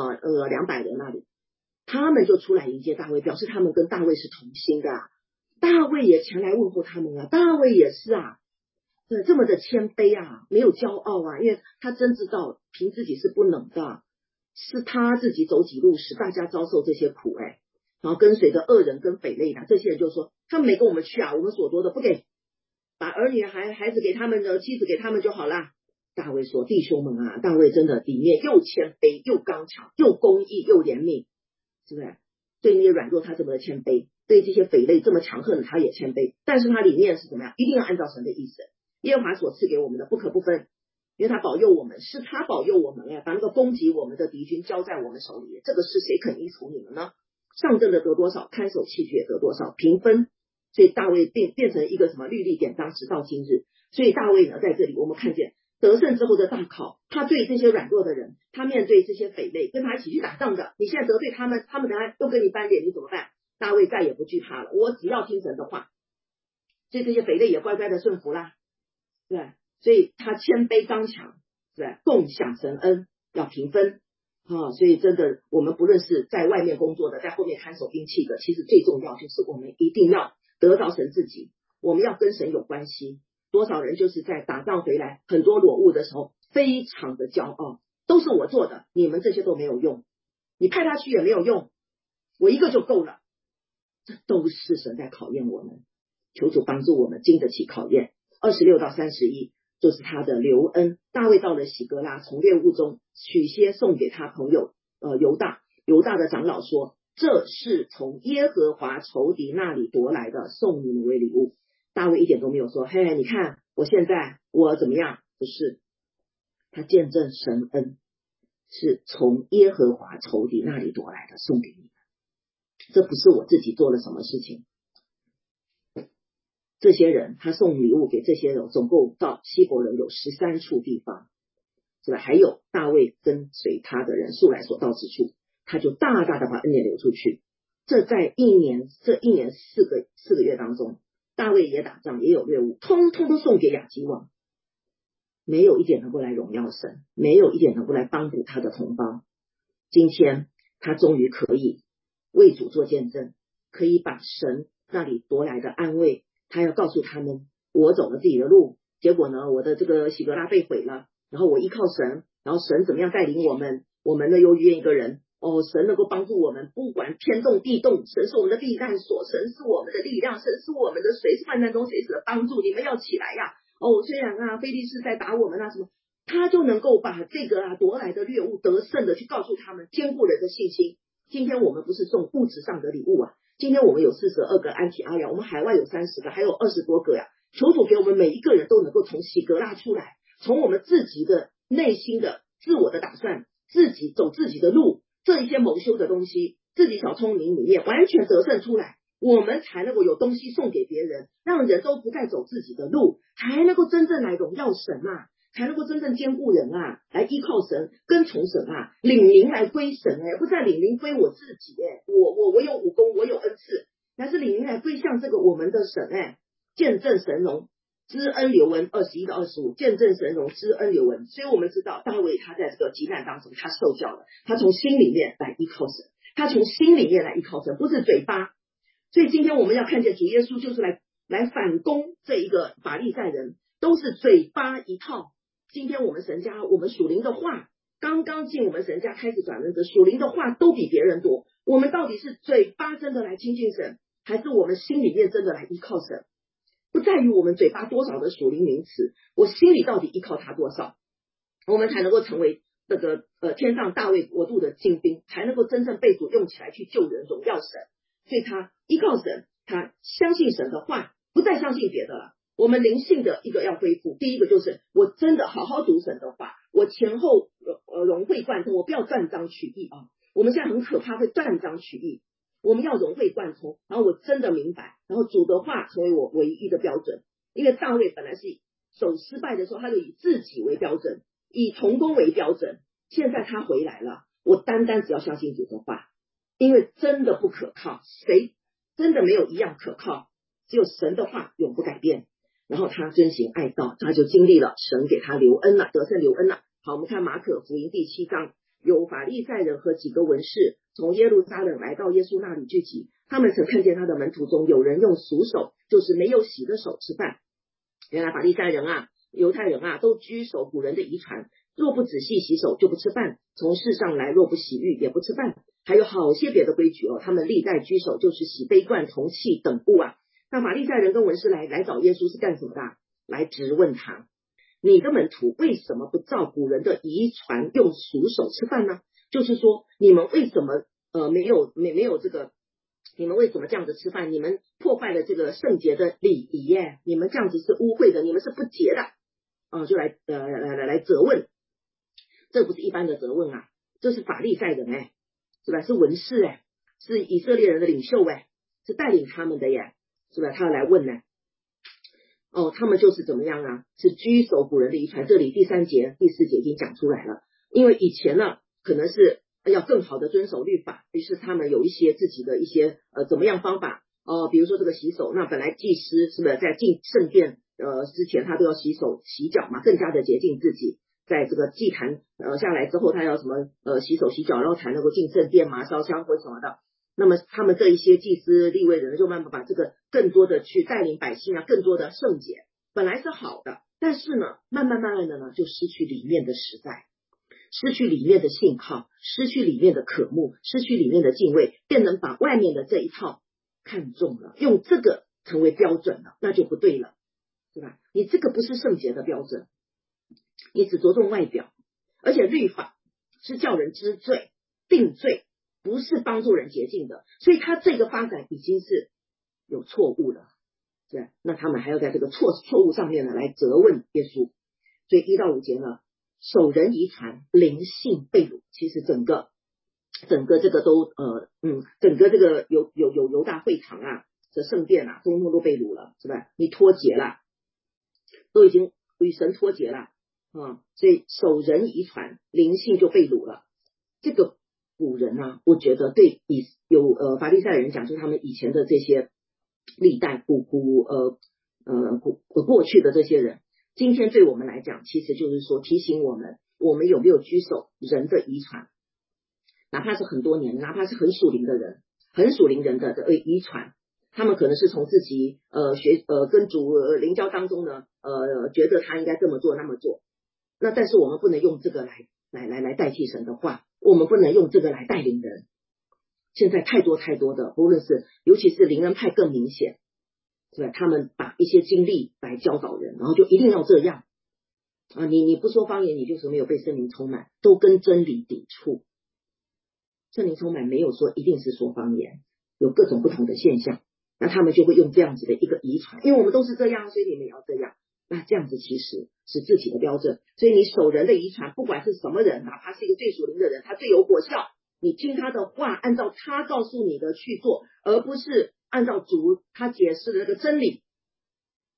200人那里，他们就出来迎接大卫，表示他们跟大卫是同心的大卫也前来问候他们大卫也是这么的谦卑没有骄傲因为他真知道凭自己是不能的，是他自己走几路使大家遭受这些苦然后跟随着恶人跟匪类这些人就说他们没跟我们去我们所多的不给，把儿女孩子给他们的，妻子给他们就好啦。大卫说，弟兄们大卫真的里面又谦卑又刚强又公义又怜悯，是不是？对那些软弱他这么的谦卑，对这些匪类这么强横他也谦卑，但是他里面是怎么样？一定要按照神的意思，耶和华所赐给我们的不可不分，因为他保佑我们，是他保佑我们把那个攻击我们的敌军交在我们手里，这个是谁肯依服你们呢？上阵的得多少，看守器具也得多少，平分。所以大卫变成一个什么律例典章，直到今日。所以大卫呢，在这里我们看见得胜之后的大考，他对这些软弱的人，他面对这些匪类跟他一起去打仗的，你现在得罪他们，他们等下又跟你翻脸，你怎么办？大卫再也不惧怕了，我只要听神的话。所以这些匪类也乖乖的顺服啦，对，所以他谦卑刚强，对，共享神恩，要平分所以真的我们不论是在外面工作的，在后面看守兵器的，其实最重要就是我们一定要得着神自己，我们要跟神有关系。多少人就是在打仗回来很多裸物的时候非常的骄傲，都是我做的，你们这些都没有用，你派他去也没有用，我一个就够了。这都是神在考验我们，求主帮助我们经得起考验。26到31就是他的留恩。大卫到了喜格拉，从猎物中取些送给他朋友犹大的长老说，这是从耶和华仇敌那里夺来的，送你们为礼物。大卫一点都没有说嘿你看我现在我怎么样，不是，他见证神恩，是从耶和华仇敌那里夺来的，送给你们。这不是我自己做了什么事情。这些人他送礼物给这些人，总共到希伯伦有13处地方，是吧？还有大卫跟随他的人素来所到之处，他就大大的把恩典流出去。这在这一年4个月当中，大卫也打仗也有掠物，通通都送给亚基王，没有一点能够来荣耀神，没有一点能够来帮补他的同胞。今天他终于可以为主做见证，可以把神那里夺来的安慰，他要告诉他们，我走了自己的路，结果呢我的这个喜格拉被毁了，然后我依靠神，然后神怎么样带领我们，我们呢又约一个人神能够帮助我们，不管天动地动，神是我们的避难所，神是我们的力量，神是我们的随时患难中随时的帮助，你们要起来虽然非利士在打我们什么，他就能够把这个夺来的掠物得胜的去告诉他们，坚固人的信心。今天我们不是送物质上的礼物今天我们有42个安提阿呀，我们海外有30个，还有20多个求主给我们每一个人都能够从喜格拉出来，从我们自己的内心的自我的打算，自己走自己的路，这一些谋修的东西，自己小聪明里面完全得胜出来，我们才能够有东西送给别人，让人都不再走自己的路，才能够真正来荣耀神才能够真正兼顾人啊，来依靠神，跟从神啊，领灵来归神不再领灵归我自己我有武功，我有恩赐，乃是领灵来归向这个我们的神见证神荣，知恩留恩21到25，见证神荣，知恩留恩。所以我们知道大卫他在这个急难当中，他受教了，他从心里面来依靠神，他从心里面来依靠神，不是嘴巴。所以今天我们要看见主耶稣就是来反攻这一个法利赛人，都是嘴巴一套。今天我们神家，我们属灵的话，刚刚进我们神家开始转认的属灵的话都比别人多。我们到底是嘴巴真的来亲近神，还是我们心里面真的来依靠神？不在于我们嘴巴多少的属灵名词，我心里到底依靠他多少，我们才能够成为这个天上大卫国度的精兵，才能够真正被主用起来去救人，荣耀神。所以他依靠神，他相信神的话，不再相信别的了。我们灵性的一个要恢复，第一个就是我真的好好读神的话，我前后融会贯通，我不要断章取义啊。我们现在很可怕会断章取义，我们要融会贯通，然后我真的明白，然后主的话成为我唯一的标准。因为大卫本来是走失败的时候，他就以自己为标准，以同工为标准，现在他回来了，我单单只要相信主的话，因为真的不可靠，谁真的没有一样可靠，只有神的话永不改变。然后他遵行爱道，他就经历了神给他留恩了，得胜留恩了。好，我们看马可福音第7章，有法利赛人和几个文士从耶路撒冷来到耶稣那里聚集，他们曾看见他的门徒中有人用俗手，就是没有洗的手吃饭。原来法利赛人啊，犹太人啊，都居守古人的遗传，若不仔细洗手就不吃饭，从世上来若不洗浴也不吃饭，还有好些别的规矩他们历代居守，就是洗杯罐铜器等物啊。那法利赛人跟文士来找耶稣是干什么的？来质问他，你的门徒为什么不照古人的遗传用俗手吃饭呢？就是说你们为什么没有这个，你们为什么这样子吃饭？你们破坏了这个圣洁的礼仪你们这样子是污秽的，你们是不洁的就来责问。这不是一般的责问啊，这是法利赛人是吧？是文士是以色列人的领袖是带领他们的是吧？他要来问他们就是怎么样啊？是居守古人的遗传。这里第3节、第4节已经讲出来了。因为以前呢，可能是要更好的遵守律法，于是他们有一些自己的一些怎么样方法比如说这个洗手，那本来祭司是不是在进圣殿之前他都要洗手洗脚嘛，更加的洁净自己。在这个祭坛下来之后，他要什么洗手洗脚，然后才能够进圣殿嘛，烧香或什么的。那么他们这一些祭司利未人就慢慢把这个更多的去带领百姓更多的圣洁，本来是好的，但是呢慢慢的呢就失去里面的实在，失去里面的信靠，失去里面的渴慕，失去里面的敬畏，变成把外面的这一套看重了，用这个成为标准了，那就不对了，是吧？你这个不是圣洁的标准，你只着重外表，而且律法是叫人知罪定罪，不是帮助人洁净的，所以他这个发展已经是有错误了，是吧？那他们还要在这个错误上面呢来责问耶稣。所以1到5节呢，守人遗传，灵性被掳。其实整个这个都整个这个有犹大会堂这圣殿通通都被掳了，是吧？你脱节了，都已经与神脱节了所以守人遗传，灵性就被掳了。这个古人我觉得对法利赛人讲，就是他们以前的这些历代过去的这些人，今天对我们来讲，其实就是说提醒我们有没有居守人的遗传，哪怕是很多年，哪怕是很属灵的人，很属灵人的遗传，他们可能是从自己跟主灵交当中呢觉得他应该这么做那么做，那但是我们不能用这个来代替神的话，我们不能用这个来带领人。现在太多的，无论是尤其是灵恩派更明显，是吧？他们把一些经历来教导人，然后就一定要这样你不说方言，你就是没有被圣灵充满，都跟真理抵触。圣灵充满没有说一定是说方言，有各种不同的现象，那他们就会用这样子的一个遗传，因为我们都是这样，所以你们也要这样。那这样子其实是自己的标准，所以你守人的遗传，不管是什么人，哪怕是一个最属灵的人，他最有果效，你听他的话，按照他告诉你的去做，而不是按照主他解释的那个真理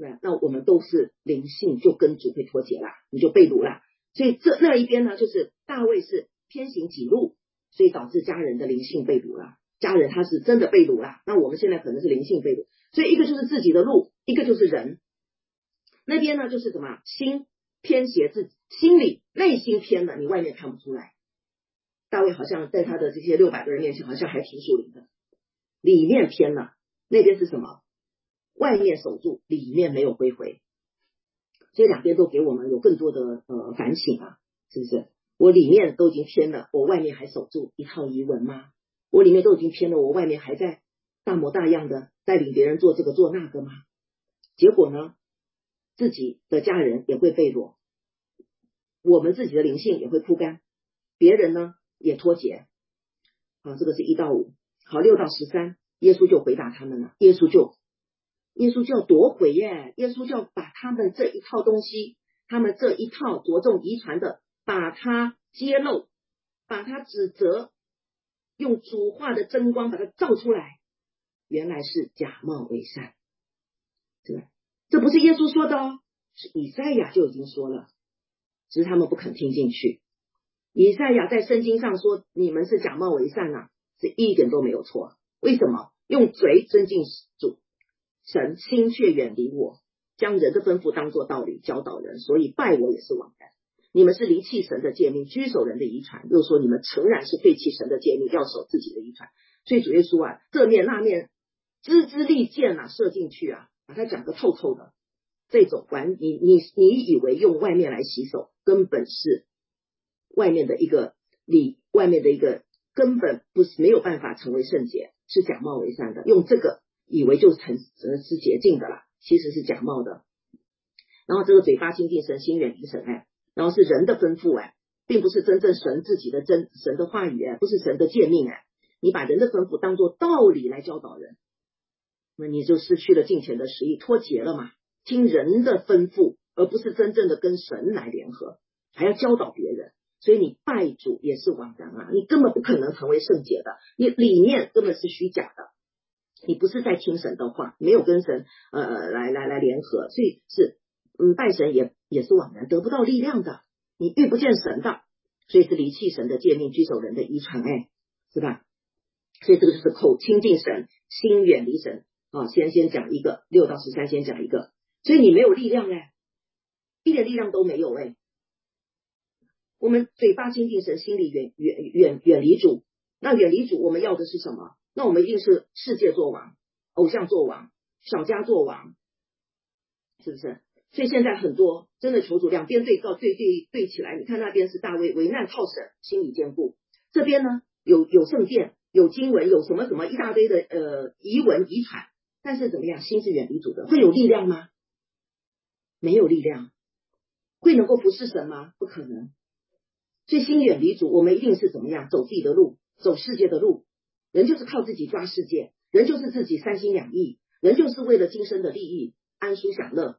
对，那我们都是灵性就跟主会脱节啦，你就被掳啦。所以那一边呢，就是大卫是偏行己路，所以导致家人的灵性被掳啦。家人他是真的被掳啦，那我们现在可能是灵性被掳，所以一个就是自己的路，一个就是人。那边呢就是什么心偏斜，心里内心偏了，你外面看不出来。大卫好像在他的这些600个人面前好像还挺属灵的，里面偏了，那边是什么？外面守住，里面没有归回。所以两边都给我们有更多的反省啊，是不是？我里面都已经偏了，我外面还守住一套遗文吗？我里面都已经偏了，我外面还在大模大样的带领别人做这个做那个吗？结果呢，自己的家人也会被掳，我们自己的灵性也会枯干，别人呢也脱节。好，这个是1到5。好，6到13，耶稣就回答他们了，耶稣就要夺回耶，耶稣就要把他们这一套东西，他们这一套着重遗传的，把它揭露，把它指责，用主话的真光把它照出来，原来是假冒伪善，是吧？这不是耶稣说的哦，是以赛亚就已经说了，只是他们不肯听进去。以赛亚在圣经上说你们是假冒伪善啊，是一点都没有错。为什么？用嘴尊敬主，神心却远离我，将人的吩咐当作道理教导人，所以拜我也是枉然。你们是离弃神的诫命，居守人的遗传，又说你们诚然是废弃神的诫命，要守自己的遗传。所以主耶稣啊，这面那面枝枝利剑啊射进去啊，把它讲个透透的。这种你以为用外面来洗手，根本是外面的一个根本不是没有办法成为圣洁，是假冒伪善的，用这个以为就是是洁净的啦，其实是假冒的。然后这个嘴巴亲近神，心远离神，然后是人的吩咐，并不是真正神自己的神的话语，不是神的诫命，你把人的吩咐当作道理来教导人，那你就失去了敬虔的实意，脱节了嘛，听人的吩咐而不是真正的跟神来联合，还要教导别人，所以你拜主也是枉然啊，你根本不可能成为圣洁的，你里面根本是虚假的，你不是在听神的话，没有跟神来联合，所以是拜神也是枉然，得不到力量的，你遇不见神的，所以是离弃神的诫命，居守人的遗传，是吧？所以这个就是口亲近神，心远离神啊。先讲一个6到13，先讲一个，所以你没有力量，一点力量都没有，我们嘴巴亲近神，心里远离主，那远离主我们要的是什么？那我们一定是世界做王，偶像做王，小家做王，是不是？所以现在很多真的求主两边对照对起来，你看那边是大卫危难靠神，心理坚固，这边呢有圣殿，有经文，有什么什么一大堆的遗文遗传，但是怎么样，心是远离主的，会有力量吗？没有力量。会能够服侍神吗？不可能。所以心远离主，我们一定是怎么样走自己的路，走世界的路。人就是靠自己抓世界，人就是自己三心两意，人就是为了今生的利益安舒享乐。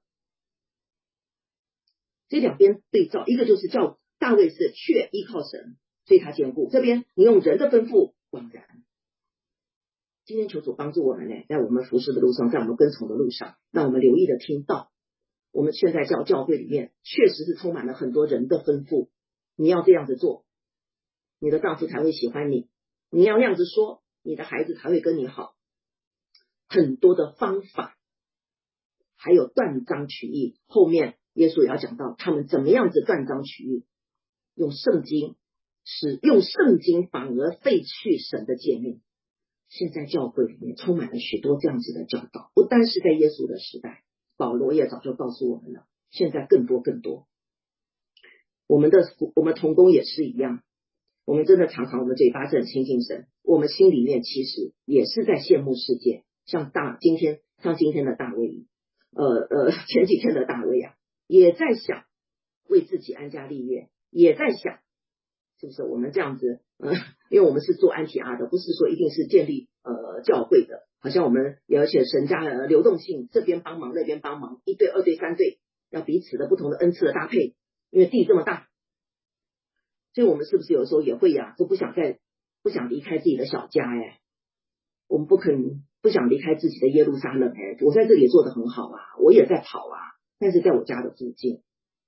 这两边对照，一个就是叫大卫是却依靠神，所以他坚固，这边你用人的吩咐枉然。今天求主帮助我们在我们服侍的路上，在我们跟从的路上，让我们留意的听到，我们现在教会里面确实是充满了很多人的吩咐，你要这样子做，你的丈夫才会喜欢你，你要那样子说，你的孩子才会跟你好，很多的方法，还有断章取义，后面耶稣也要讲到他们怎么样子断章取义，用圣经反而废去神的诫命。现在教会里面充满了许多这样子的教导，不单是在耶稣的时代，保罗也早就告诉我们了，现在更多。我们同工也是一样，我们真的常常我们嘴巴是很亲近神，我们心里面其实也是在羡慕世界，像今天的大卫，前几天的大卫也在想为自己安家立业，也在想是不是我们这样子，因为我们是做安提阿的，不是说一定是建立教会的，好像我们而且神家的流动性，这边帮忙那边帮忙，一队二队三队，要彼此的不同的恩赐的搭配，因为地这么大，所以我们是不是有时候也会都不想离开自己的小家，我们不肯不想离开自己的耶路撒冷，我在这里也做得很好啊，我也在跑啊，但是在我家的附近。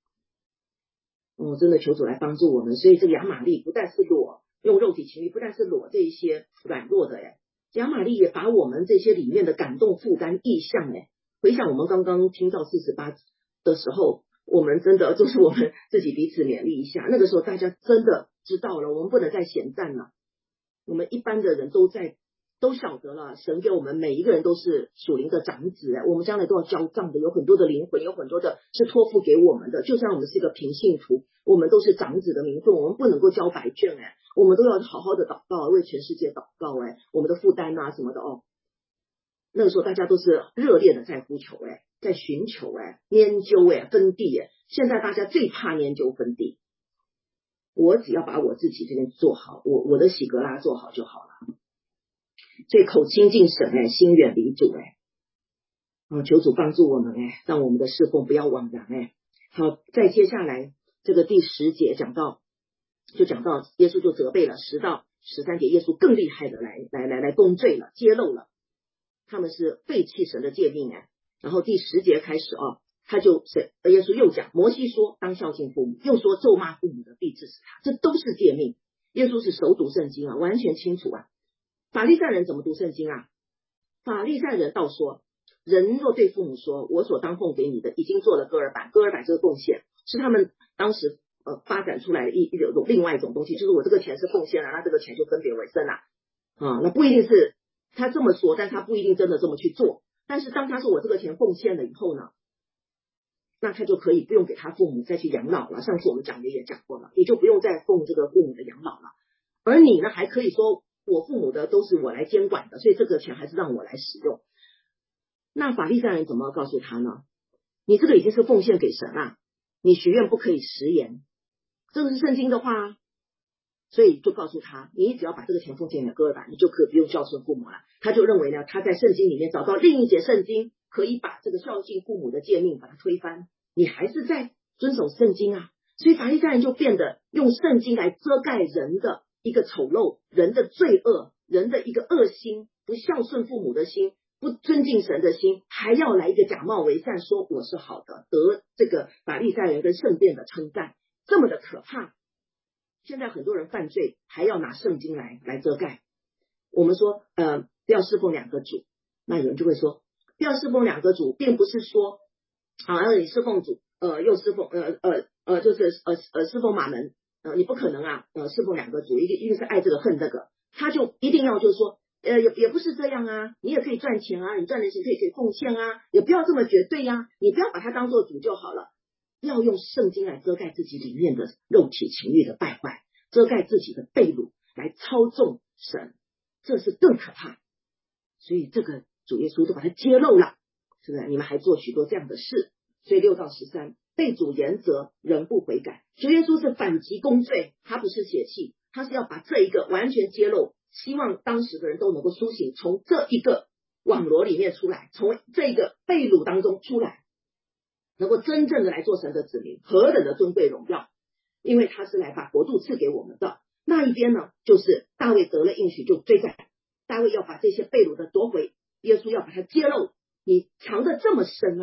真的求主来帮助我们。所以这个亚玛力不但是裸，用肉体情欲不但是裸这一些软弱的，亚玛力也把我们这些里面的感动、负担、意向，回想我们刚刚听到48的时候，我们真的就是我们自己彼此勉励一下，那个时候大家真的知道了，我们不能再闲站了。我们一般的人都晓得了，神给我们每一个人都是属灵的长子，我们将来都要交账的，有很多的灵魂，有很多的是托付给我们的。就像我们是一个平信徒，我们都是长子的民众，我们不能够交白卷，我们都要好好的祷告，为全世界祷告，我们的负担啊什么的那个时候大家都是热烈的在呼求，在寻求，研究，分地，现在大家最怕研究分地。我只要把我自己这边做好，我的喜格拉做好就好了。所以口亲近神，心远离主，求主帮助我们，让我们的侍奉不要枉然。好，再接下来这个第10节讲到耶稣就责备了10到13节，耶稣更厉害的来公罪了，揭露了他们是废弃神的诫命。然后第10节开始耶稣又讲，摩西说当孝敬父母，又说咒骂父母的必治死他，这都是诫命。耶稣是熟读圣经完全清楚法利赛人怎么读圣经法利赛人倒说，人若对父母说，我所当奉给你的已经做了割耳板这个贡献是他们当时发展出来的另外一种东西，就是我这个钱是奉献了，那这个钱就分别为圣了那不一定是他这么说，但他不一定真的这么去做。但是当他说我这个钱奉献了以后呢，那他就可以不用给他父母再去养老了，上次我们也讲过了，你就不用再奉这个父母的养老了。而你呢，还可以说我父母的都是我来监管的，所以这个钱还是让我来使用。那法利赛人怎么告诉他呢？你这个已经是奉献给神了，你许愿不可以食言，这个是圣经的话所以就告诉他，你只要把这个钱奉献给割耳板，你就可以不用孝顺父母了。他就认为呢，他在圣经里面找到另一节圣经可以把这个孝敬父母的诫命把它推翻，你还是在遵守圣经所以法利赛人就变得用圣经来遮盖人的一个丑陋，人的罪恶，人的一个恶心，不孝顺父母的心，不尊敬神的心，还要来一个假冒为善，说我是好的，得这个法利赛人跟圣殿的称赞，这么的可怕。现在很多人犯罪还要拿圣经来遮盖。我们说不要侍奉2个主，那有人就会说不要侍奉2个主，并不是说你侍奉主又侍奉就是侍奉马门你不可能侍奉2个主，一个是爱这个恨这个，他就一定要就是说也不是这样你也可以赚钱你赚的钱可以奉献也不要这么绝对你不要把它当做主就好了。要用圣经来遮盖自己里面的肉体情欲的败坏，遮盖自己的悖辱，来操纵神，这是更可怕。所以这个主耶稣都把它揭露了，是不是？你们还做许多这样的事。所以6到13被主严责，人不悔改。主耶稣是反击公罪，他不是血气，他是要把这一个完全揭露，希望当时的人都能够苏醒，从这一个网罗里面出来，从这一个被掳当中出来，能够真正的来做神的子民，何等的尊贵荣耀，因为他是来把国度赐给我们的。那一边呢，就是大卫得了应许就追赶，大卫要把这些被掳的夺回，耶稣要把它揭露，你藏得这么深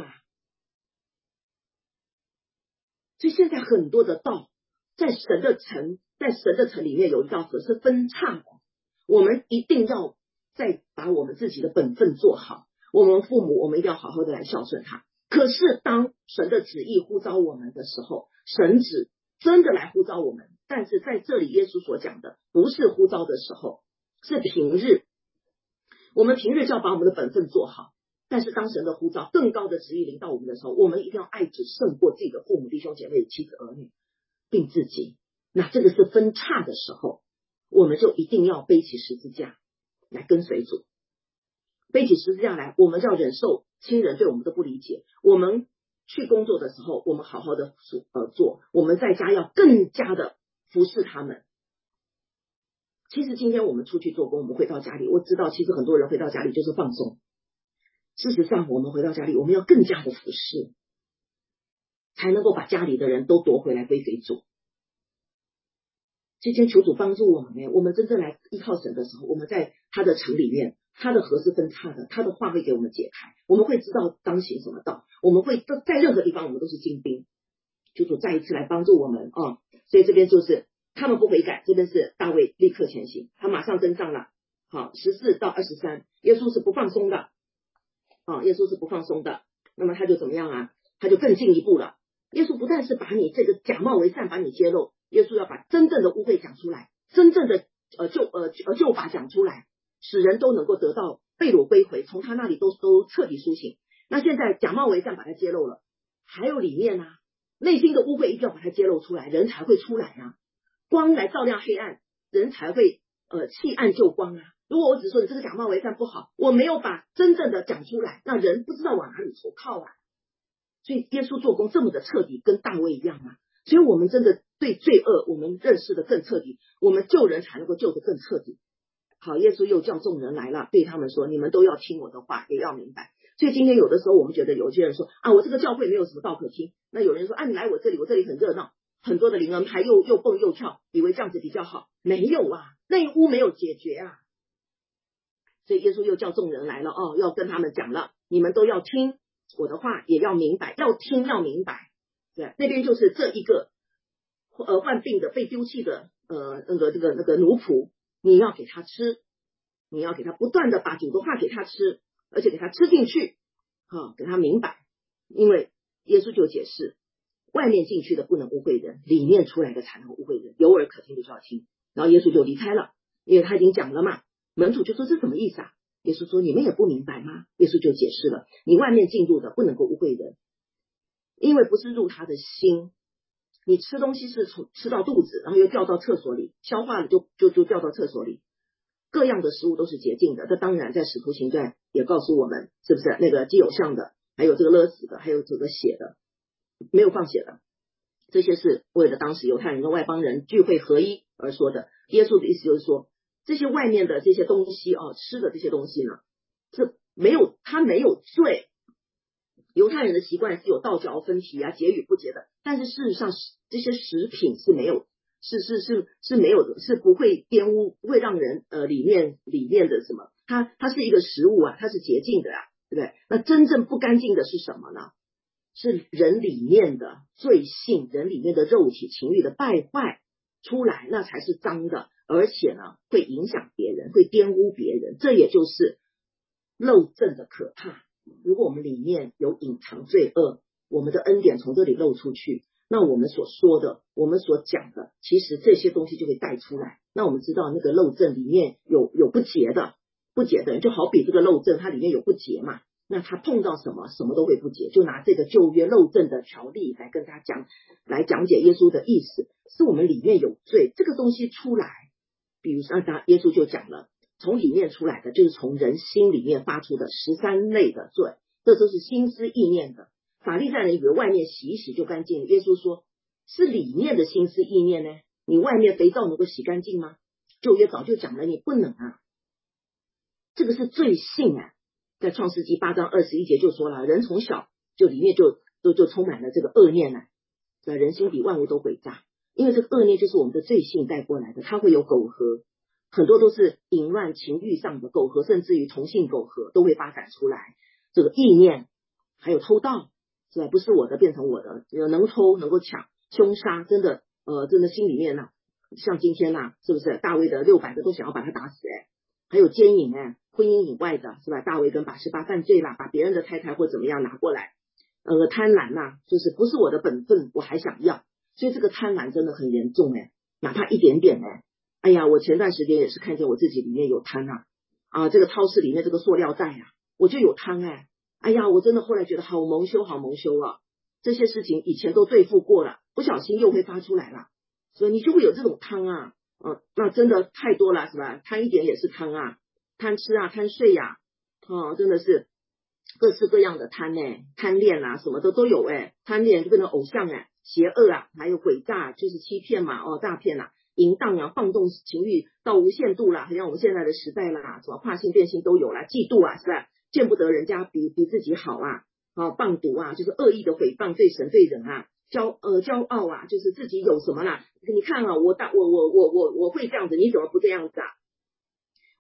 所以现在很多的道在神的城里面有一道河是分叉的，我们一定要再把我们自己的本分做好，我们父母我们一定要好好的来孝顺他。可是当神的旨意呼召我们的时候，神旨真的来呼召我们，但是在这里耶稣所讲的不是呼召的时候，是平日，我们平日就要把我们的本分做好。但是当神的呼召更高的旨意临到我们的时候，我们一定要爱子胜过自己的父母弟兄姐妹妻子儿女并自己，那这个是分叉的时候，我们就一定要背起十字架来跟随主。背起十字架来，我们就要忍受亲人对我们的不理解，我们去工作的时候我们好好的做，我们在家要更加的服侍他们。其实今天我们出去做工，我们回到家里，我知道其实很多人回到家里就是放松，事实上我们回到家里我们要更加的服侍，才能够把家里的人都夺回来归给主。今天求主帮助我们我们真正来依靠神的时候，我们在他的城里面， 他的河是分叉的，他的话会给我们解开，我们会知道当行什么道，我们会在任何地方我们都是精兵。求主再一次来帮助我们啊！所以这边就是他们不悔改，这边是大卫立刻前行，他马上跟上了。好，14到23，耶稣是不放松的啊，耶稣是不放松的。那么他就怎么样啊？他就更进一步了。耶稣不但是把你这个假冒为善把你揭露，耶稣要把真正的污秽讲出来，真正的救法讲出来，使人都能够得到被掳归回，从他那里都彻底苏醒。那现在假冒为善把他揭露了，还有里面啊，内心的污秽一定要把它揭露出来，人才会出来啊，光来照亮黑暗，人才会弃暗就光啊。如果我只说你这个假冒为善不好，我没有把真正的讲出来，那人不知道往哪里投靠啊。所以耶稣做工这么的彻底，跟大卫一样啊。所以我们真的对罪恶我们认识的更彻底，我们救人才能够救得更彻底。好，耶稣又叫众人来了，对他们说，你们都要听我的话，也要明白。所以今天有的时候我们觉得有些人说啊，我这个教会没有什么道可听，那有人说啊，你来我这里很热闹，很多的灵恩派又蹦又跳，以为这样子比较好。没有啊，内屋没有解决啊。所以耶稣又叫众人来了哦，要跟他们讲了，你们都要听我的话，也要明白，要听要明白。对，那边就是这一个患病的被丢弃的那个奴仆，你要给他吃，你要给他不断的把主的话给他吃，而且给他吃进去给他明白。因为耶稣就解释，外面进去的不能污秽人，里面出来的才能污秽人，有耳可听的就要听。然后耶稣就离开了，因为他已经讲了嘛。门徒就说这什么意思啊？耶稣说你们也不明白吗？耶稣就解释了，你外面进入的不能够污秽人，因为不是入他的心，你吃东西是吃到肚子，然后又掉到厕所里，消化了就掉到厕所里。各样的食物都是洁净的，这当然在使徒行传也告诉我们，是不是那个既有像的，还有这个勒死的，还有这个血的，没有放血的，这些是为了当时犹太人跟外邦人聚会合一而说的。耶稣的意思就是说，这些外面的这些东西吃的这些东西呢，是他没有罪。犹太人的习惯是有倒嚼分皮啊，洁与不洁的，但是事实上这些食品是没有，是没有的，是不会玷污，不会让人里面的什么，它是一个食物啊，它是洁净的啊，对不对？那真正不干净的是什么呢？是人里面的罪性，人里面的肉体情欲的败坏出来，那才是脏的，而且呢会影响别人，会玷污别人，这也就是漏证的可怕。如果我们里面有隐藏罪恶，我们的恩典从这里漏出去，那我们所说的，我们所讲的，其实这些东西就会带出来。那我们知道那个漏证里面有不洁的人，就好比这个漏证它里面有不洁嘛，那他碰到什么都会不洁。就拿这个旧约漏证的条例来跟他讲解耶稣的意思，是我们里面有罪，这个东西出来。比如说耶稣就讲了，从里面出来的就是从人心里面发出的13类的罪，这都是心思意念的。法利赛人以为外面洗一洗就干净了，耶稣说是里面的心思意念呢，你外面肥皂能够洗干净吗？旧约早就讲了，你不能啊，这个是罪性啊。在创世纪8章21节就说了，人从小就里面就充满了这个恶念啊，人心比万物都诡诈，因为这个恶念就是我们的罪性带过来的，它会有苟合，很多都是淫乱情欲上的苟合，甚至于同性苟合都会发展出来。这个意念还有偷盗，是吧？不是我的变成我的，能偷能够抢，凶杀真的心里面像今天是不是大卫的600个都想要把他打死还有奸淫婚姻以外的，是吧？大卫跟拔示巴犯罪啦，把别人的太太或怎么样拿过来，贪婪就是不是我的本分我还想要，所以这个贪婪真的很严重哪怕一点点哎呀，我前段时间也是看见我自己里面有贪这个超市里面这个塑料袋我就有贪哎呀，我真的后来觉得好蒙羞这些事情以前都对付过了，不小心又会发出来了，所以你就会有这种贪那真的太多了，是吧？贪一点也是贪贪吃贪睡真的是各式各样的贪贪恋什么的都有贪恋就变成偶像邪恶还有诡诈就是欺骗嘛诈骗淫荡放纵情欲到无限度啦，好像我们现在的时代啦，什么跨性变性都有啦，嫉妒是吧？见不得人家比自己好谤读就是恶意的诽谤对神对人骄傲就是自己有什么啦？你看我会这样子，你怎么不这样子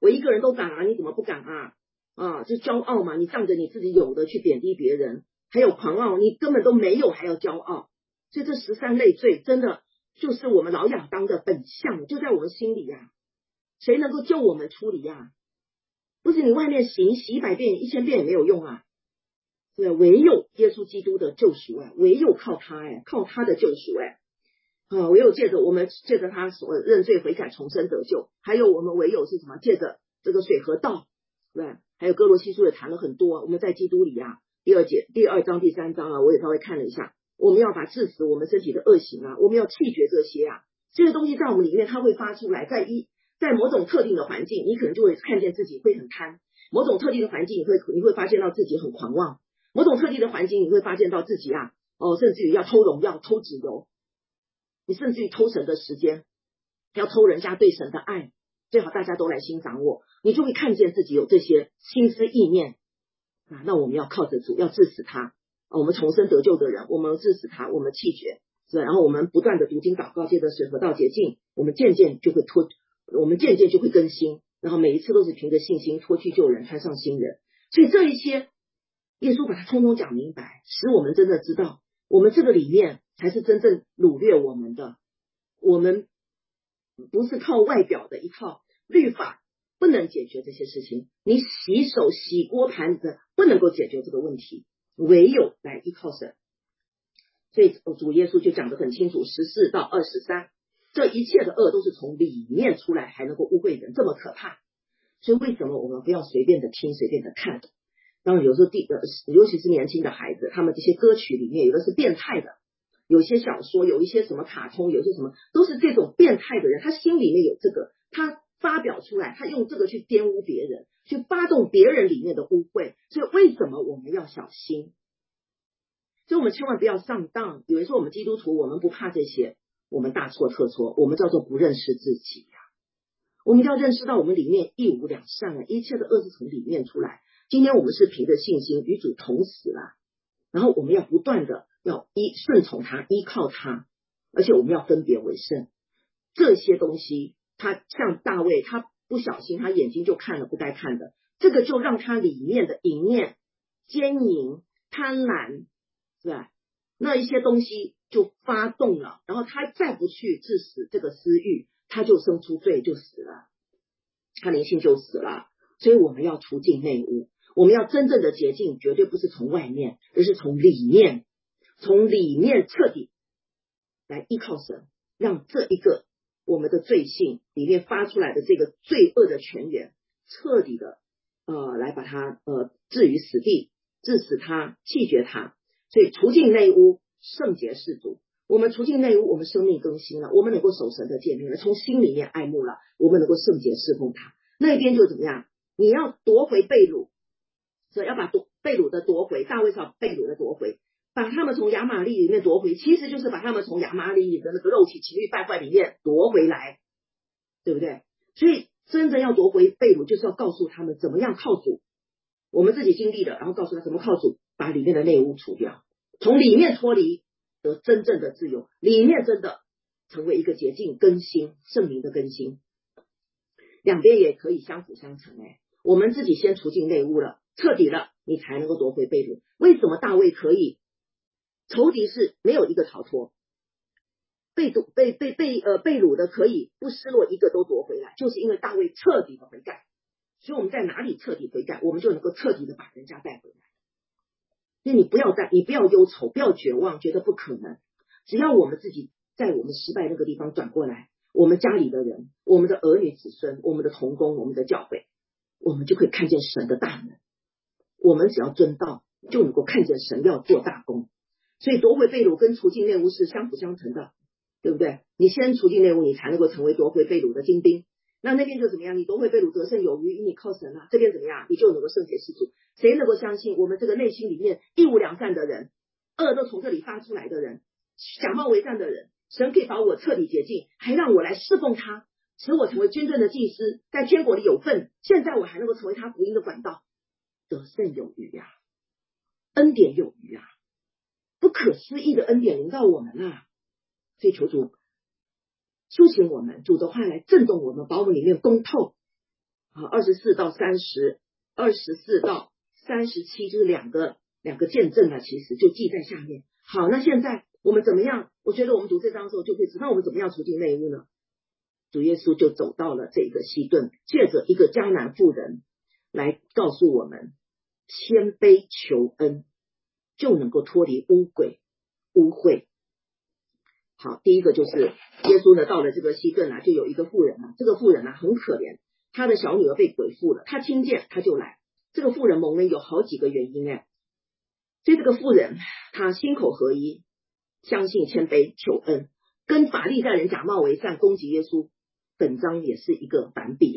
我一个人都敢啊，你怎么不敢啊？就骄傲嘛，你仗着你自己有的去贬低别人，还有狂傲，你根本都没有还要骄傲。所以这13类罪真的就是我们老亚当的本相，就在我们心里啊，谁能够救我们出离啊？不是你外面洗100遍1000遍也没有用啊。对，唯有耶稣基督的救赎唯有靠他靠他的救赎唯有我们借着他所认罪悔改重生得救，还有我们唯有是什么？借着这个水和道，对，还有哥罗西书也谈了很多我们在基督里第2章第3章我也稍微看了一下，我们要把治死我们身体的恶行我们要弃绝这些这些东西在我们里面它会发出来，在某种特定的环境，你可能就会看见自己会很贪，某种特定的环境你会发现到自己很狂妄，某种特定的环境你会发现到自己甚至于要偷荣耀偷脂油，你甚至于偷神的时间，要偷人家对神的爱，最好大家都来欣赏我，你就会看见自己有这些心思意念那我们要靠着主，要治死他我们重生得救的人，我们治死他，我们弃绝然后我们不断的读经祷告，借着水和道洁净，我们渐渐就会更新，然后每一次都是凭着信心脱去旧人穿上新人。所以这一些耶稣把它通通讲明白，使我们真的知道我们这个里面才是真正掳掠我们的，我们不是靠外表的一套律法不能解决这些事情，你洗手洗锅盘子不能够解决这个问题，唯有来依靠神。所以主耶稣就讲得很清楚14到23，这一切的恶都是从里面出来，还能够污秽人，这么可怕。所以为什么我们不要随便的听随便的看？当然有时候尤其是年轻的孩子，他们这些歌曲里面有的是变态的，有些小说，有一些什么卡通，有些什么都是这种变态的人，他心里面有这个，他发表出来，他用这个去玷污别人，去发动别人里面的污秽。所以为什么我们要小心？所以我们千万不要上当，以为说我们基督徒我们不怕这些，我们大错特错，我们叫做不认识自己我们要认识到我们里面一无两善一切的恶是从里面出来。今天我们是凭着信心与主同死了，然后我们要不断的要顺从他，依靠他，而且我们要分别为圣。这些东西他像大卫，他不小心他眼睛就看了不该看的，这个就让他里面的淫念、奸淫、贪婪，是吧？那一些东西就发动了，然后他再不去治死这个私欲，他就生出罪，就死了，他灵性就死了。所以我们要除尽内污，我们要真正的洁净，绝对不是从外面，而是从里面，从里面彻底来依靠神，让这一个我们的罪性里面发出来的这个罪恶的泉源彻底的来把它置于死地，治死它，弃绝它。所以除尽内污，圣洁是主。我们除尽内污，我们生命更新了，我们能够守神的诫命了，从心里面爱慕了，我们能够圣洁侍奉他。那边就怎么样？你要夺回被掳，所以要把被掳的夺回，大卫是要被掳的夺回，把他们从亚玛力里面夺回，其实就是把他们从亚玛力里的那个肉体情欲败坏里面夺回来，对不对？所以真正要夺回被掳，就是要告诉他们怎么样靠主，我们自己经历的，然后告诉他怎么靠主把里面的内污除掉，从里面脱离，得真正的自由，里面真的成为一个洁净更新，圣灵的更新。两边也可以相辅相成我们自己先除尽内污了，彻底了，你才能够夺回被掳。为什么大卫可以？仇敌是没有一个逃脱，被掳的可以不失落一个都夺回来，就是因为大卫彻底的悔改。所以我们在哪里彻底悔改，我们就能够彻底的把人家带回来。所以你不要忧愁，不要绝望，觉得不可能。只要我们自己在我们失败那个地方转过来，我们家里的人，我们的儿女子孙，我们的同工，我们的教会，我们就可以看见神的大能。我们只要遵道，就能够看见神要做大功。所以夺回被掳跟除尽内污是相辅相成的，对不对？你先除尽内污，你才能够成为夺回被掳的精兵。那边就怎么样？你夺回被掳得胜有余，因你靠神这边怎么样？你就能够圣洁是主。谁能够相信我们这个内心里面一无两善的人，恶都从这里发出来的人，假冒为善的人，神可以把我彻底洁净，还让我来侍奉他，使我成为君尊的祭司，在天国里有份。现在我还能够成为他福音的管道，得胜有余恩典有余不可思议的恩典临到我们所以求主苏醒我们，主的话来震动我们，把我们里面攻透好，24到30，24到37就是两个见证啊，其实就记在下面。好，那现在我们怎么样？我觉得我们读这章的时候就可以知道我们怎么样除进内屋呢？主耶稣就走到了这个西顿，借着一个迦南妇人来告诉我们，谦卑求恩就能够脱离污鬼污秽。好，第一个就是耶稣呢到了这个西顿啊，就有一个妇人啊，这个妇人啊很可怜，她的小女儿被鬼附了，她听见她就来。这个妇人蒙恩有好几个原因所以这个妇人她心口合一，相信谦卑求恩，跟法利赛人假冒为善攻击耶稣，本章也是一个反比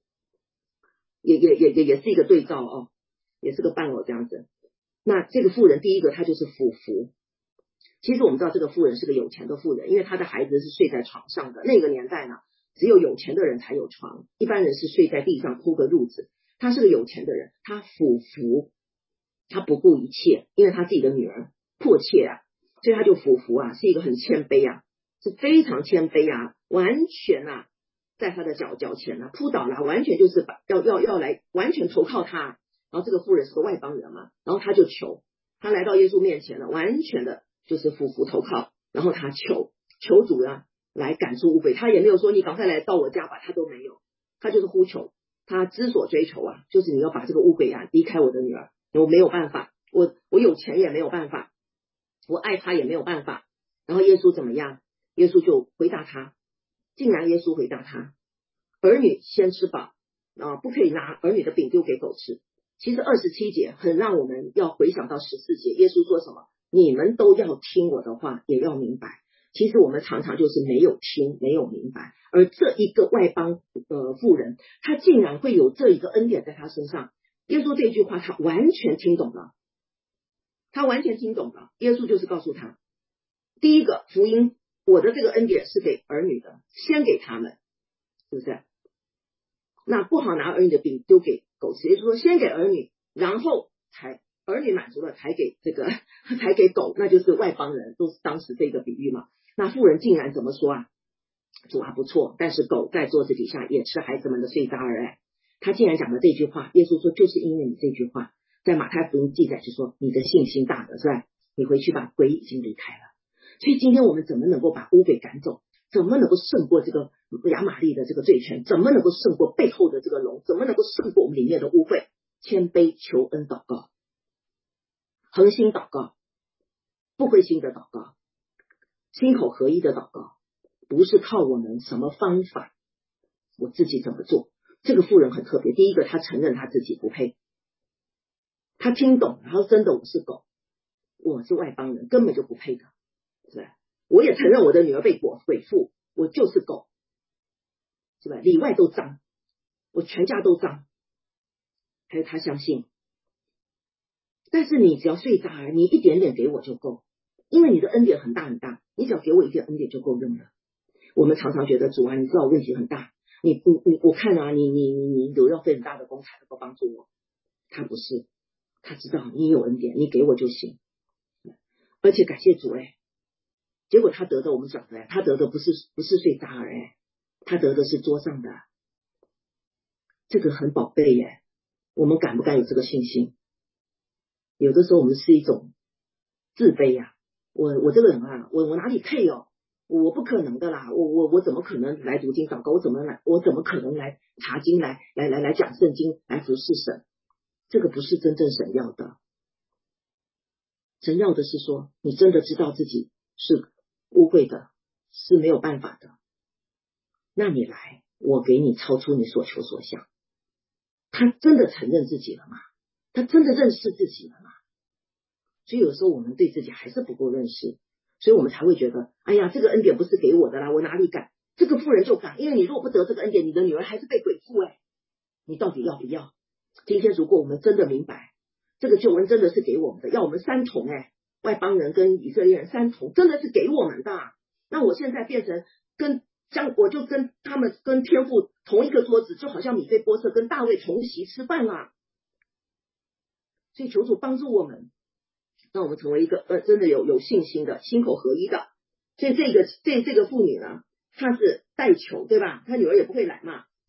也是一个对照也是个伴偶这样子。那这个妇人第一个她就是俯伏。其实我们知道这个妇人是个有钱的妇人，因为她的孩子是睡在床上的。那个年代呢，只有有钱的人才有床，一般人是睡在地上铺个褥子。她是个有钱的人，她俯伏，她不顾一切，因为她自己的女儿迫切所以她就俯伏是一个很谦卑是非常谦卑完全在她的脚前扑倒了，完全就是要来完全投靠她。然后这个妇人是个外邦人嘛，然后她就求，她来到耶稣面前了，完全的就是俯伏投靠，然后他求主来赶出污鬼，他也没有说你赶快来到我家吧，他都没有，他就是呼求，他之所追求就是你要把这个污鬼离开我的女儿，我没有办法，我有钱也没有办法，我爱他也没有办法。然后耶稣怎么样？耶稣就回答他，竟然耶稣回答他，儿女先吃饱不可以拿儿女的饼丢给狗吃。其实27节很让我们要回想到14节，耶稣说什么？你们都要听我的话，也要明白。其实我们常常就是没有听，没有明白。而这一个外邦妇人，他竟然会有这一个恩典在他身上。耶稣这句话他完全听懂了，他完全听懂了。耶稣就是告诉他，第一个福音，我的这个恩典是给儿女的，先给他们，是不是？那不好拿儿女的饼丢给狗吃，也就是说先给儿女，然后才儿女满足了才给才给狗，那就是外邦人，都是当时这个比喻嘛。那妇人竟然怎么说主不错，但是狗在桌子底下也吃孩子们的碎渣儿他竟然讲了这句话，耶稣说就是因为你这句话，在马太福音记载就说你的信心大的是吧？你回去吧，鬼已经离开了。所以今天我们怎么能够把污鬼赶走？怎么能够胜过这个亚玛力的这个罪权？怎么能够胜过背后的这个龙？怎么能够胜过我们里面的污秽？谦卑求恩祷告，恒心祷告，不灰心的祷告，心口合一的祷告，不是靠我们什么方法，我自己怎么做。这个妇人很特别，第一个她承认她自己不配，她听懂，然后真的我是狗，我是外邦人，根本就不配的，是吧？我也承认我的女儿被鬼附，我就是狗，是吧？里外都脏，我全家都脏。还有他相信，但是你只要碎渣儿，你一点点给我就够，因为你的恩典很大很大，你只要给我一点恩典就够用了。我们常常觉得主你知道问题很大，我看你有要费很大的功才能够帮助我，他不是，他知道你有恩典，你给我就行。而且感谢主结果他得的我们讲的他得的不是碎渣儿他得的是桌上的，这个很宝贝我们敢不敢有这个信心？有的时候我们是一种自卑我这个人我哪里配我不可能的啦，我怎么可能来读经祷告？我怎么可能来查经来讲圣经来服侍神？这个不是真正神要的。神要的是说，你真的知道自己是污秽的，是没有办法的，那你来，我给你超出你所求所想。他真的承认自己了吗？他真的认识自己了吗？所以有时候我们对自己还是不够认识，所以我们才会觉得，哎呀，这个恩典不是给我的啦，我哪里敢？这个妇人就敢，因为你如果不得这个恩典，你的女儿还是被鬼附你到底要不要？今天如果我们真的明白，这个救恩真的是给我们的，要我们三重外邦人跟以色列人三重，真的是给我们的。那我现在变成我就跟他们跟天父同一个桌子，就好像米非波设跟大卫同席吃饭啦。所以求主帮助我们，让我们成为一个真的有信心的，心口合一的。所以这个妇女呢，她是代求，对吧？她女儿也不会来嘛，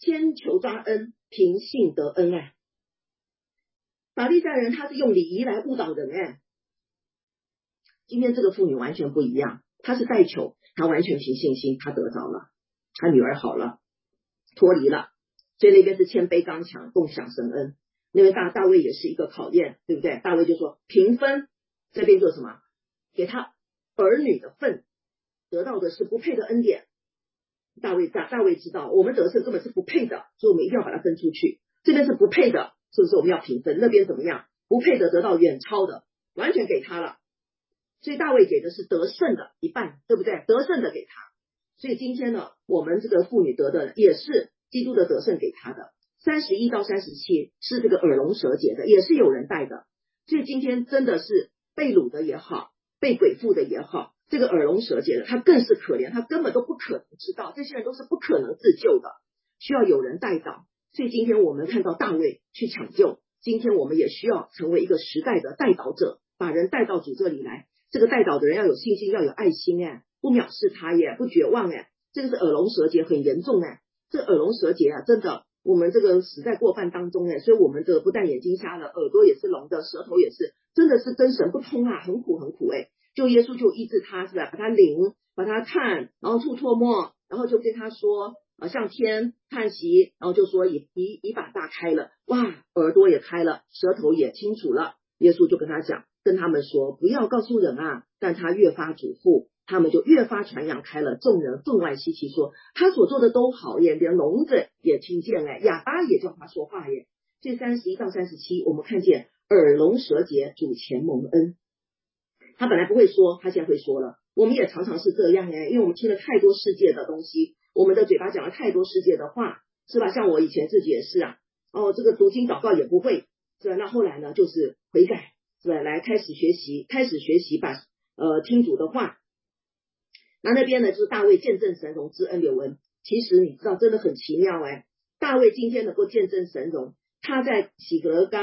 千求抓恩，凭信得恩哎。法利赛人他是用礼仪来误导人哎。今天这个妇女完全不一样，她是代求，她完全凭信心，她得着了，她女儿好了，脱离了，所以那边是谦卑刚强，共享神恩。那边大卫也是一个考验，对不对？大卫就说平分，这边做什么？给他儿女的份，得到的是不配的恩典。大卫知道我们得胜根本是不配的，所以我们一定要把它分出去。这边是不配的，是不是我们要平分？那边怎么样？不配的得到远超的，完全给他了。所以大卫给的是得胜的一半，对不对？得胜的给他。所以今天呢，我们这个妇女得的也是基督的得胜给他的。31到37是这个耳聋舌结的，也是有人带的。所以今天真的是被掳的也好，被鬼附的也好，这个耳聋舌结的他更是可怜，他根本都不可能知道，这些人都是不可能自救的，需要有人带导。所以今天我们看到大卫去抢救，今天我们也需要成为一个时代的带导者，把人带到主这里来。这个带导的人要有信心，要有爱心哎，不藐视他耶，不绝望哎。这个是耳聋舌结很严重哎，这耳聋舌结啊，真的我们这个死在过犯当中哎，所以我们的不但眼睛瞎了，耳朵也是聋的，舌头也是，真的是跟神不通啊，很苦很苦哎。就耶稣就医治他，是吧？把他领，把他看，然后吐唾沫，然后就跟他说向天叹息，然后就说尾巴大开了，哇，耳朵也开了，舌头也清楚了。耶稣就跟他讲，跟他们说不要告诉人啊，但他越发嘱咐，他们就越发传扬开了，众人分外稀奇，说他所做的都好耶，连聋子也听见了，哑巴也叫他说话耶。这31到37我们看见耳聋舌结主前蒙恩，他本来不会说，他现在会说了。我们也常常是这样因为我们听了太多世界的东西，我们的嘴巴讲了太多世界的话，是吧？像我以前自己也是啊，这个读经祷告也不会，是吧？那后来呢，就是悔改，是吧？来开始学习把听主的话。那边呢，就是大卫见证神荣之恩留恩。其实你知道，真的很奇妙大卫今天能够见证神荣，他在喜格拉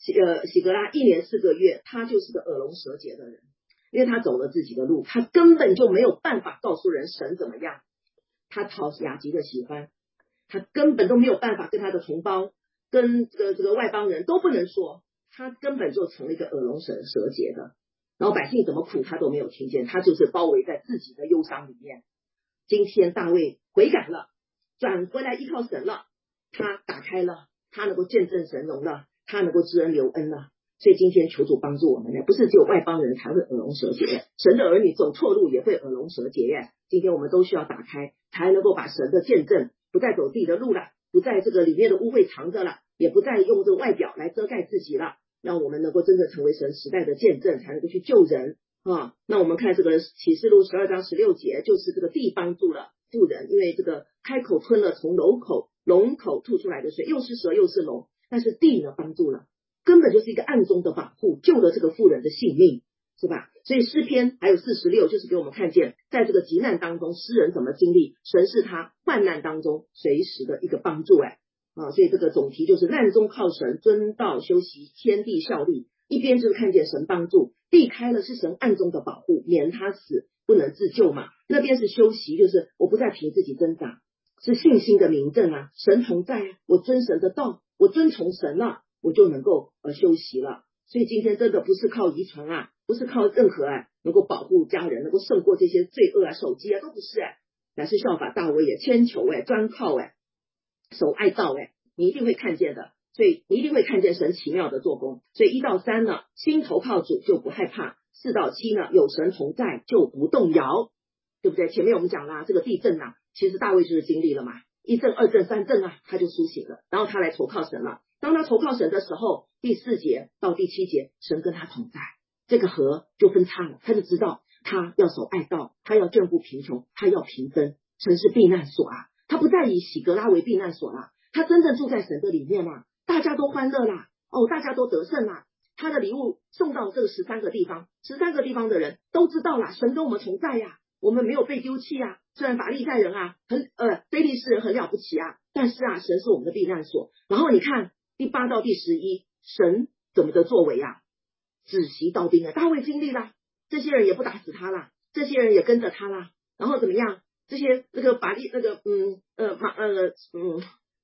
1年4个月，他就是个耳聋舌结的人。因为他走了自己的路，他根本就没有办法告诉人神怎么样，他讨雅吉的喜欢，他根本都没有办法跟他的同胞，跟这个外邦人都不能说，他根本就成了一个耳聋舌结的。然后百姓怎么苦他都没有听见，他就是包围在自己的忧伤里面。今天大卫悔改了，转回来依靠神了，他打开了，他能够见证神荣了，他能够知恩留恩了。所以今天求主帮助我们不是只有外邦人才会耳聋舌结，神的儿女走错路也会耳聋舌结今天我们都需要打开，才能够把神的见证不再走自己的路了，不在这个里面的污秽藏着了，也不再用这个外表来遮盖自己了，让我们能够真正成为神时代的见证，才能够去救人那我们看这个启示录12章16节，就是这个地帮助了妇人，因为这个开口吞了从龙口吐出来的水，又是蛇又是龙，但是地呢帮助了，根本就是一个暗中的保护，救了这个妇人的性命，是吧？所以诗篇还有46就是给我们看见，在这个急难当中，诗人怎么经历神是他患难当中随时的一个帮助所以这个总题就是难中靠神，遵道修习，天地效力。一边就是看见神帮助，地开了是神暗中的保护，免他死不能自救嘛。那边是修习，就是我不再凭自己挣扎，是信心的明证神同在我遵神的道，我遵从神了，我就能够休息了。所以今天真的不是靠遗传不是靠任何能够保护家人，能够胜过这些罪恶手机都不是乃是效法大卫千求专靠守爱道你一定会看见的。所以你一定会看见神奇妙的做工。所以1到3呢，心投靠主就不害怕；4到7呢，有神同在就不动摇，对不对？前面我们讲了这个地震其实大卫就是经历了嘛，1震2震3震他就苏醒了，然后他来投靠神了。当他投靠神的时候，第4节到第7节，神跟他同在，这个河就分叉了，他就知道他要守爱道，他要眷顾贫穷，他要平分，神是避难所他不再以喜格拉为避难所他真正住在神的里面大家都欢乐大家都得胜他的礼物送到这个13个地方，13个地方的人都知道神跟我们同在我们没有被丢弃虽然法利赛人非利士人很了不起但是神是我们的避难所。然后你看第8到第11，神怎么的作为止息刀兵大卫经历了，这些人也不打死他了，这些人也跟着他了，然后怎么样？这个法利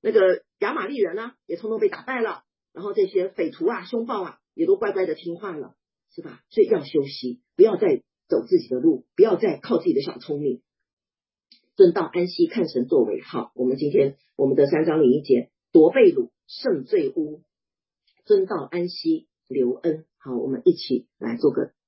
那个亚玛力人啊，也通通被打败了，然后这些匪徒啊、凶暴啊，也都乖乖的听话了，是吧？所以要休息，不要再走自己的路，不要再靠自己的小聪明，遵道安息，看神作为。好，我们今天我们的3章1节，夺被掳，胜罪污，遵道安息，留恩。好，我们一起来做个